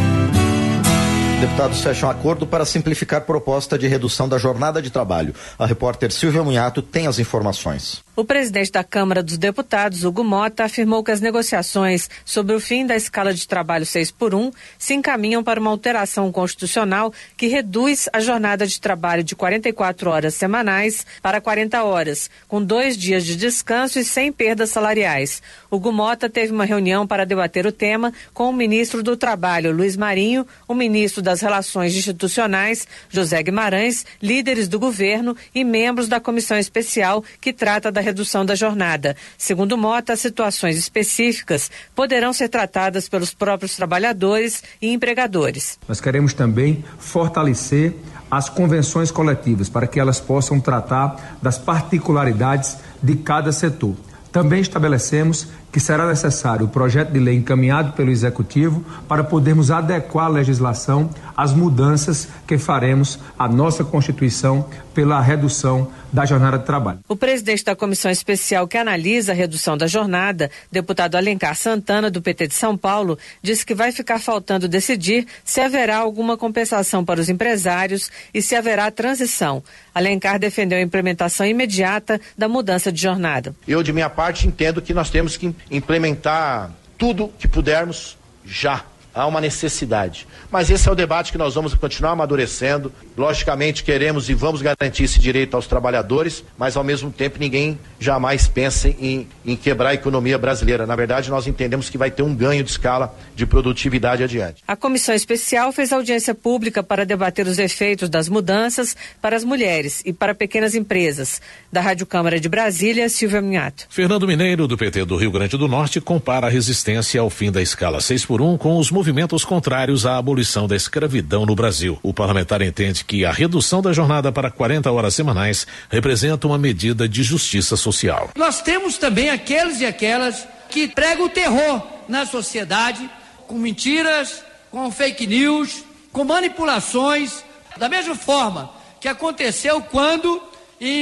[SPEAKER 15] Deputados fecham acordo para simplificar proposta de redução da jornada de trabalho. A repórter Silvia Munhato tem as informações.
[SPEAKER 18] O presidente da Câmara dos Deputados, Hugo Mota, afirmou que as negociações sobre o fim da escala de trabalho 6x1 se encaminham para uma alteração constitucional que reduz a jornada de trabalho de 44 horas semanais para 40 horas, com 2 dias de descanso e sem perdas salariais. Hugo Mota teve uma reunião para debater o tema com o ministro do Trabalho, Luiz Marinho, o ministro das Relações Institucionais, José Guimarães, líderes do governo e membros da comissão especial que trata da redução da jornada. Segundo Mota, situações específicas poderão ser tratadas pelos próprios trabalhadores e empregadores.
[SPEAKER 20] Nós queremos também fortalecer as convenções coletivas para que elas possam tratar das particularidades de cada setor. Também estabelecemos que será necessário o projeto de lei encaminhado pelo Executivo para podermos adequar a legislação às mudanças que faremos à nossa Constituição pela redução da jornada de trabalho.
[SPEAKER 18] O presidente da comissão especial que analisa a redução da jornada, deputado Alencar Santana, do PT de São Paulo, disse que vai ficar faltando decidir se haverá alguma compensação para os empresários e se haverá transição. Alencar defendeu a implementação imediata da mudança de jornada.
[SPEAKER 22] Eu, de minha parte, entendo que nós temos que implementar tudo que pudermos já. Há uma necessidade. Mas esse é o debate que nós vamos continuar amadurecendo. Logicamente queremos e vamos garantir esse direito aos trabalhadores, mas ao mesmo tempo ninguém jamais pensa em quebrar a economia brasileira. Na verdade, nós entendemos que vai ter um ganho de escala de produtividade adiante.
[SPEAKER 18] A comissão especial fez audiência pública para debater os efeitos das mudanças para as mulheres e para pequenas empresas. Da Rádio Câmara de Brasília, Silvia Minhato.
[SPEAKER 14] Fernando Mineiro, do PT do Rio Grande do Norte, compara a resistência ao fim da escala 6x1 com os movimentos contrários à abolição da escravidão no Brasil. O parlamentar entende que a redução da jornada para 40 horas semanais representa uma medida de justiça social.
[SPEAKER 23] Nós temos também aqueles e aquelas que pregam o terror na sociedade com mentiras, com fake news, com manipulações, da mesma forma que aconteceu quando em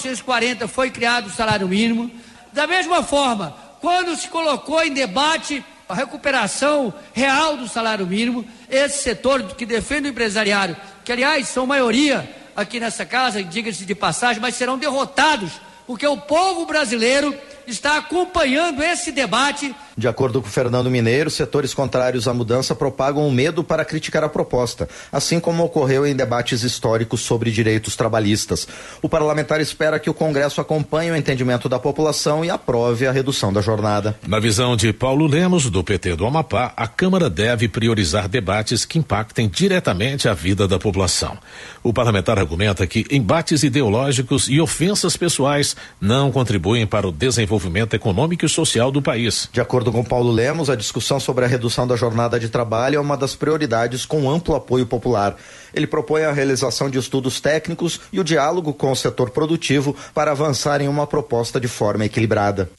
[SPEAKER 23] 1940 foi criado o salário mínimo, da mesma forma quando se colocou em debate a recuperação real do salário mínimo, esse setor que defende o empresariado, que aliás são maioria aqui nessa casa, diga-se de passagem, mas serão derrotados, porque o povo brasileiro está acompanhando esse debate
[SPEAKER 15] De acordo com Fernando Mineiro, setores contrários à mudança propagam o medo para criticar a proposta, assim como ocorreu em debates históricos sobre direitos trabalhistas. O parlamentar espera que o Congresso acompanhe o entendimento da população e aprove a redução da jornada.
[SPEAKER 14] Na visão de Paulo Lemos, do PT do Amapá, a Câmara deve priorizar debates que impactem diretamente a vida da população. O parlamentar argumenta que embates ideológicos e ofensas pessoais não contribuem para o desenvolvimento econômico e social do país.
[SPEAKER 15] De acordo com Paulo Lemos, a discussão sobre a redução da jornada de trabalho é uma das prioridades com amplo apoio popular. Ele propõe a realização de estudos técnicos e o diálogo com o setor produtivo para avançar em uma proposta de forma equilibrada.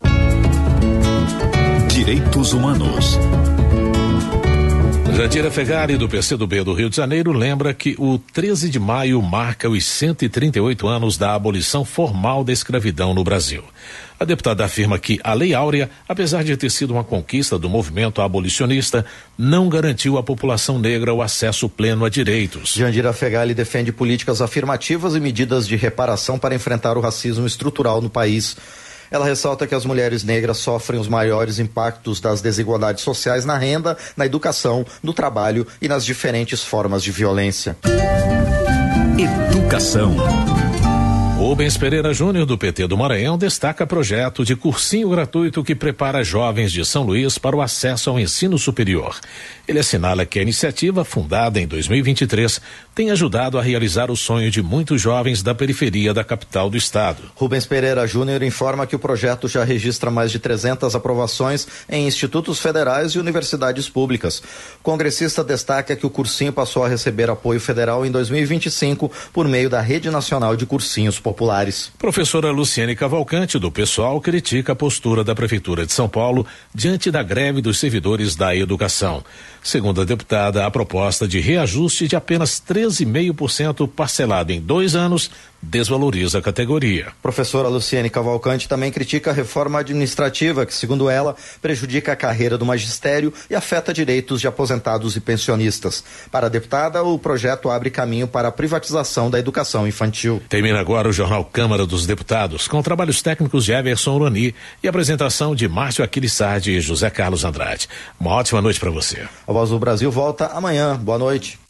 [SPEAKER 21] Direitos Humanos.
[SPEAKER 14] Jandira Fegali, do PCdoB do Rio de Janeiro, lembra que o 13 de maio marca os 138 anos da abolição formal da escravidão no Brasil. A deputada afirma que a Lei Áurea, apesar de ter sido uma conquista do movimento abolicionista, não garantiu à população negra o acesso pleno a direitos.
[SPEAKER 15] Jandira Fegali defende políticas afirmativas e medidas de reparação para enfrentar o racismo estrutural no país. Ela ressalta que as mulheres negras sofrem os maiores impactos das desigualdades sociais na renda, na educação, no trabalho e nas diferentes formas de violência.
[SPEAKER 21] Educação.
[SPEAKER 14] Rubens Pereira Júnior, do PT do Maranhão, destaca projeto de cursinho gratuito que prepara jovens de São Luís para o acesso ao ensino superior. Ele assinala que a iniciativa, fundada em 2023, tem ajudado a realizar o sonho de muitos jovens da periferia da capital do estado.
[SPEAKER 15] Rubens Pereira Júnior informa que o projeto já registra mais de 300 aprovações em institutos federais e universidades públicas. O congressista destaca que o cursinho passou a receber apoio federal em 2025 por meio da Rede Nacional de Cursinhos Populares.
[SPEAKER 14] Professora Luciene Cavalcante, do PSOL, critica a postura da Prefeitura de São Paulo diante da greve dos servidores da educação. Segundo a deputada, a proposta de reajuste de apenas 13,5% parcelado em 2 anos desvaloriza a categoria.
[SPEAKER 15] Professora Luciene Cavalcante também critica a reforma administrativa que, segundo ela, prejudica a carreira do magistério e afeta direitos de aposentados e pensionistas. Para a deputada, o projeto abre caminho para a privatização da educação infantil.
[SPEAKER 14] Termina agora o Jornal Câmara dos Deputados, com trabalhos técnicos de Everson Urani e apresentação de Márcio Aquiles Sardi e José Carlos Andrade. Uma ótima noite para você.
[SPEAKER 15] A Voz do Brasil volta amanhã. Boa noite.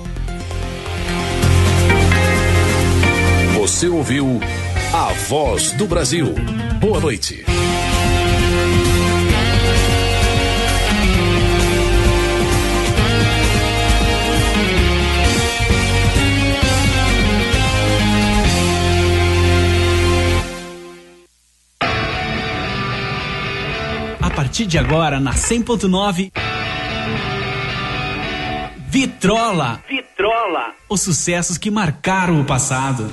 [SPEAKER 21] Você ouviu A Voz do Brasil. Boa noite.
[SPEAKER 3] A partir de agora, na 100.9... Vitrola. Vitrola. Os sucessos que marcaram o passado.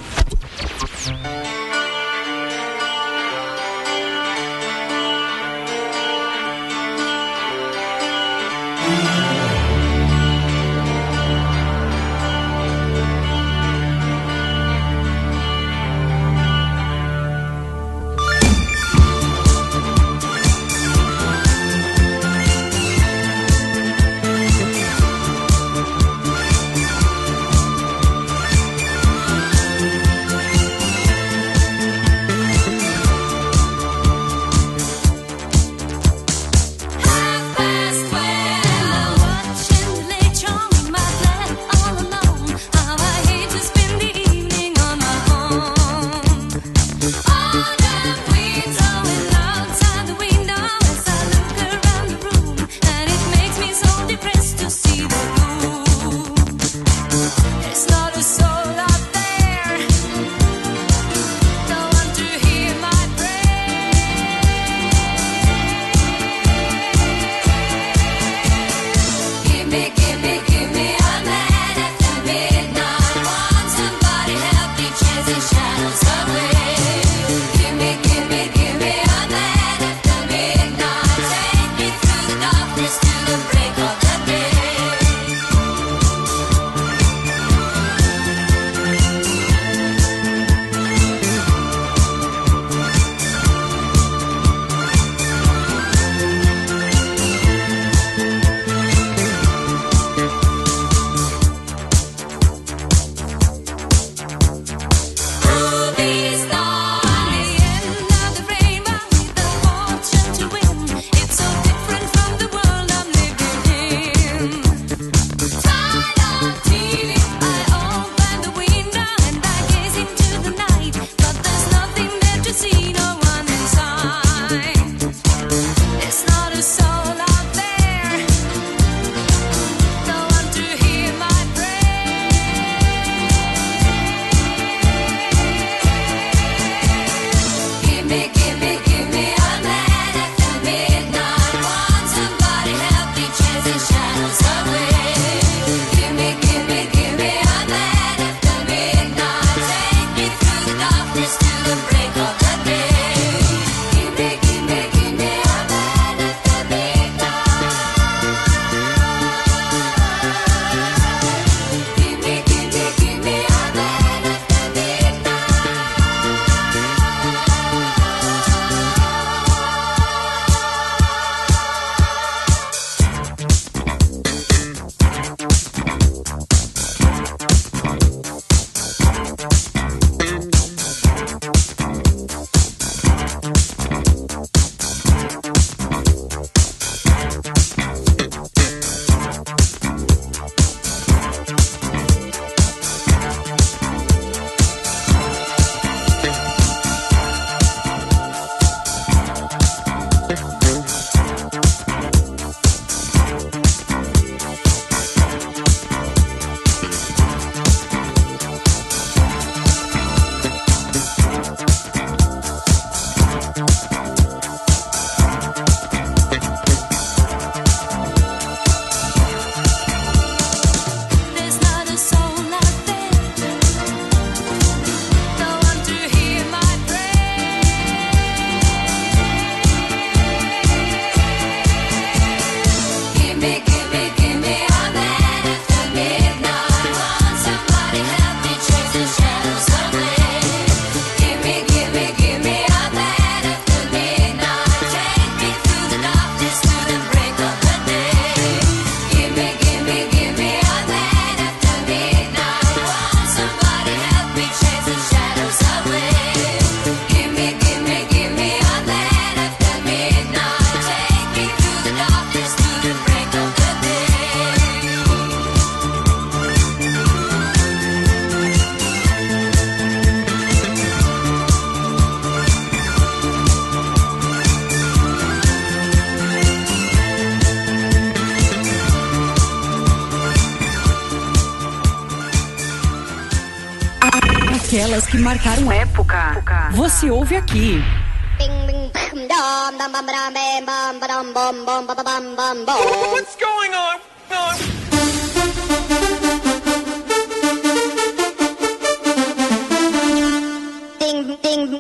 [SPEAKER 4] aquelas que marcaram época. Você ouve aqui.
[SPEAKER 7] What's going on? Ding, ding.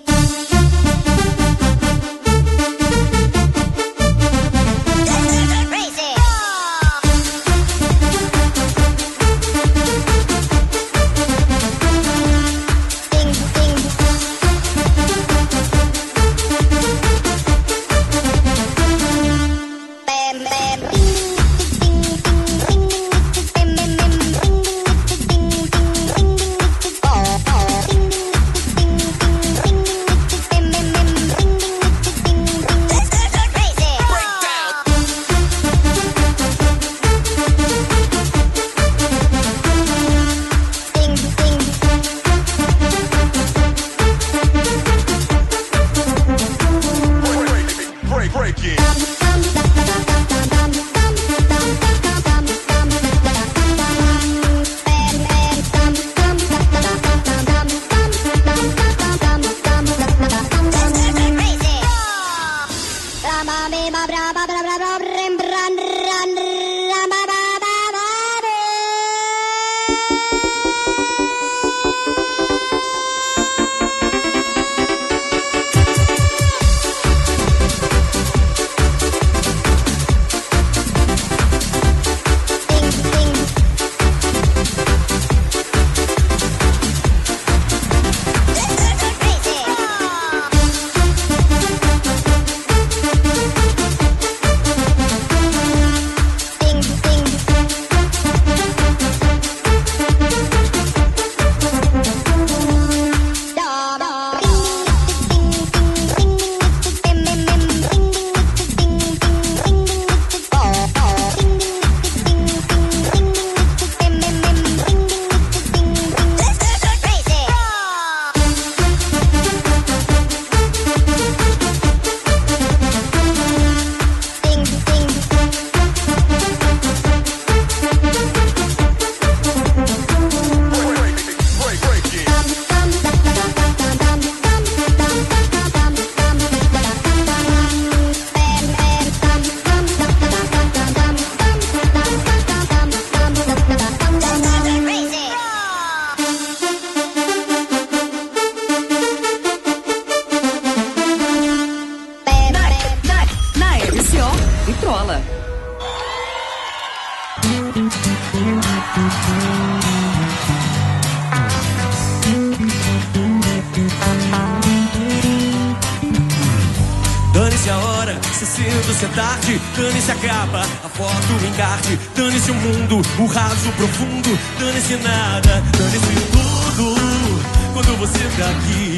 [SPEAKER 8] Dane-se a hora, se cedo, se é tarde, dane-se a capa, a foto, o encarte, dane-se o mundo, o raso, o profundo, dane-se nada, dane-se tudo, quando você tá aqui.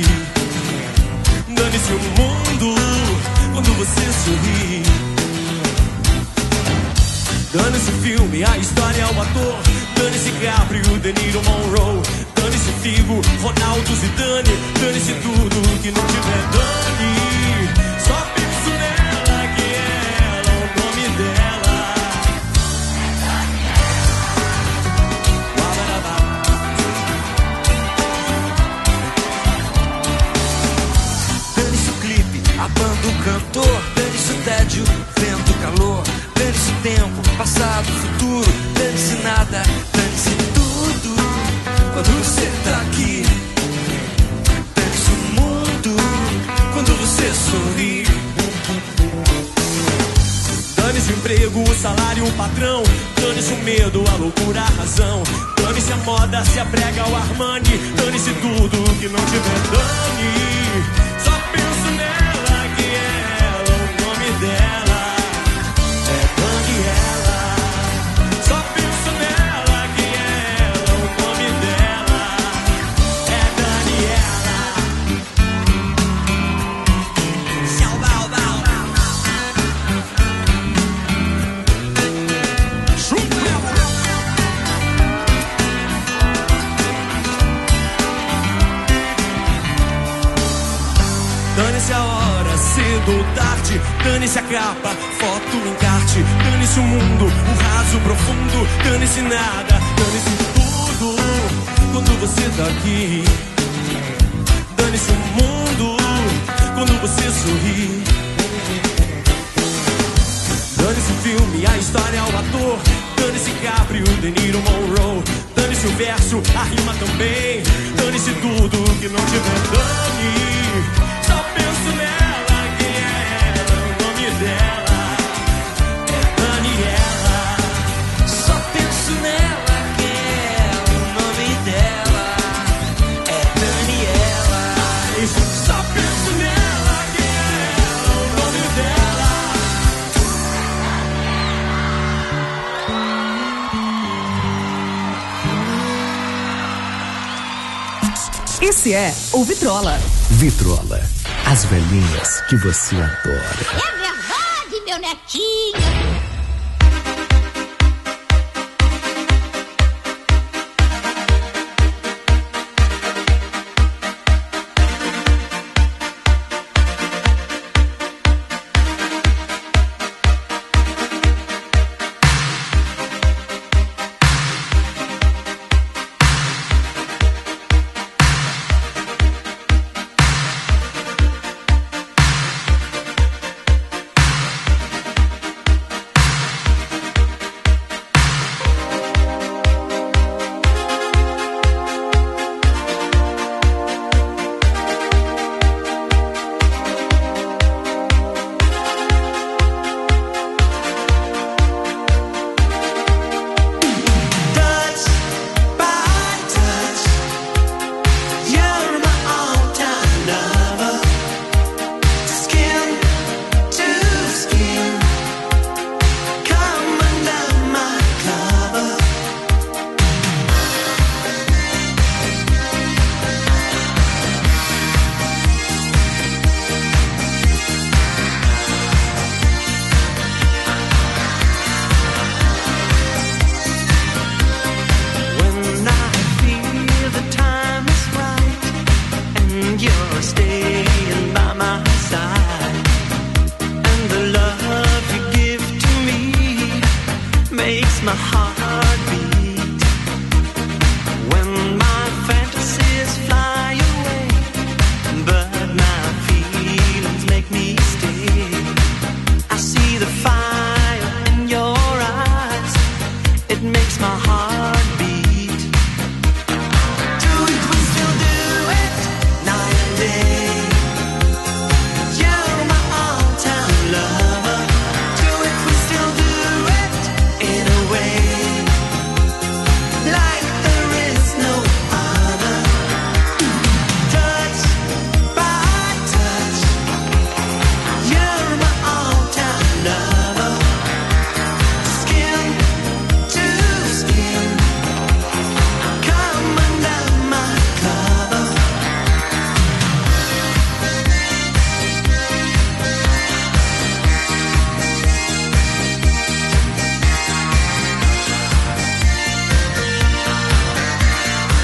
[SPEAKER 8] Dane-se o mundo, quando você sorri. Dane-se o filme, a história, o ator, dane-se Gabriel, De Niro, Monroe, dane-se Figo, Ronaldo, Zidane, dane-se tudo que não tiver dane. Só penso nela, que ela, o nome dela. Dane-se o clipe, a banda, o cantor, dane-se o tédio, vento, calor, dane-se o tempo, passado, futuro, dane-se nada, dane-se tudo, quando você tá aqui. Dane-se o mundo, quando você sorri. Dane-se o emprego, o salário, o patrão, dane-se o medo, a loucura, a razão, dane-se a moda, se a prega, o Armani, dane-se tudo que não tiver dane. Só penso nela, que ela, o nome dela é Daniela. Só penso nela, que ela, o nome dela é Daniela. Dane-se a hora, cedo ou tarde, dane-se a capa, foto, encarte, dane-se o mundo, o raso, o profundo, dane-se nada, dane-se tudo, quando você tá aqui. sorrir. Dane-se o filme, a história, o ator. Dane-se Caprio, De Niro, Monroe. Dane-se o verso, a rima também. Dane-se tudo que não tiver dane. Só penso nela, quem é ela, o nome dela é Daniela. Só penso nela, quem é ela, o nome dela é Daniela. Só penso nela, quem é ela, o nome dela.
[SPEAKER 4] Esse é o Vitrola.
[SPEAKER 21] Vitrola, as velhinhas que você adora.
[SPEAKER 7] É verdade, meu netinho.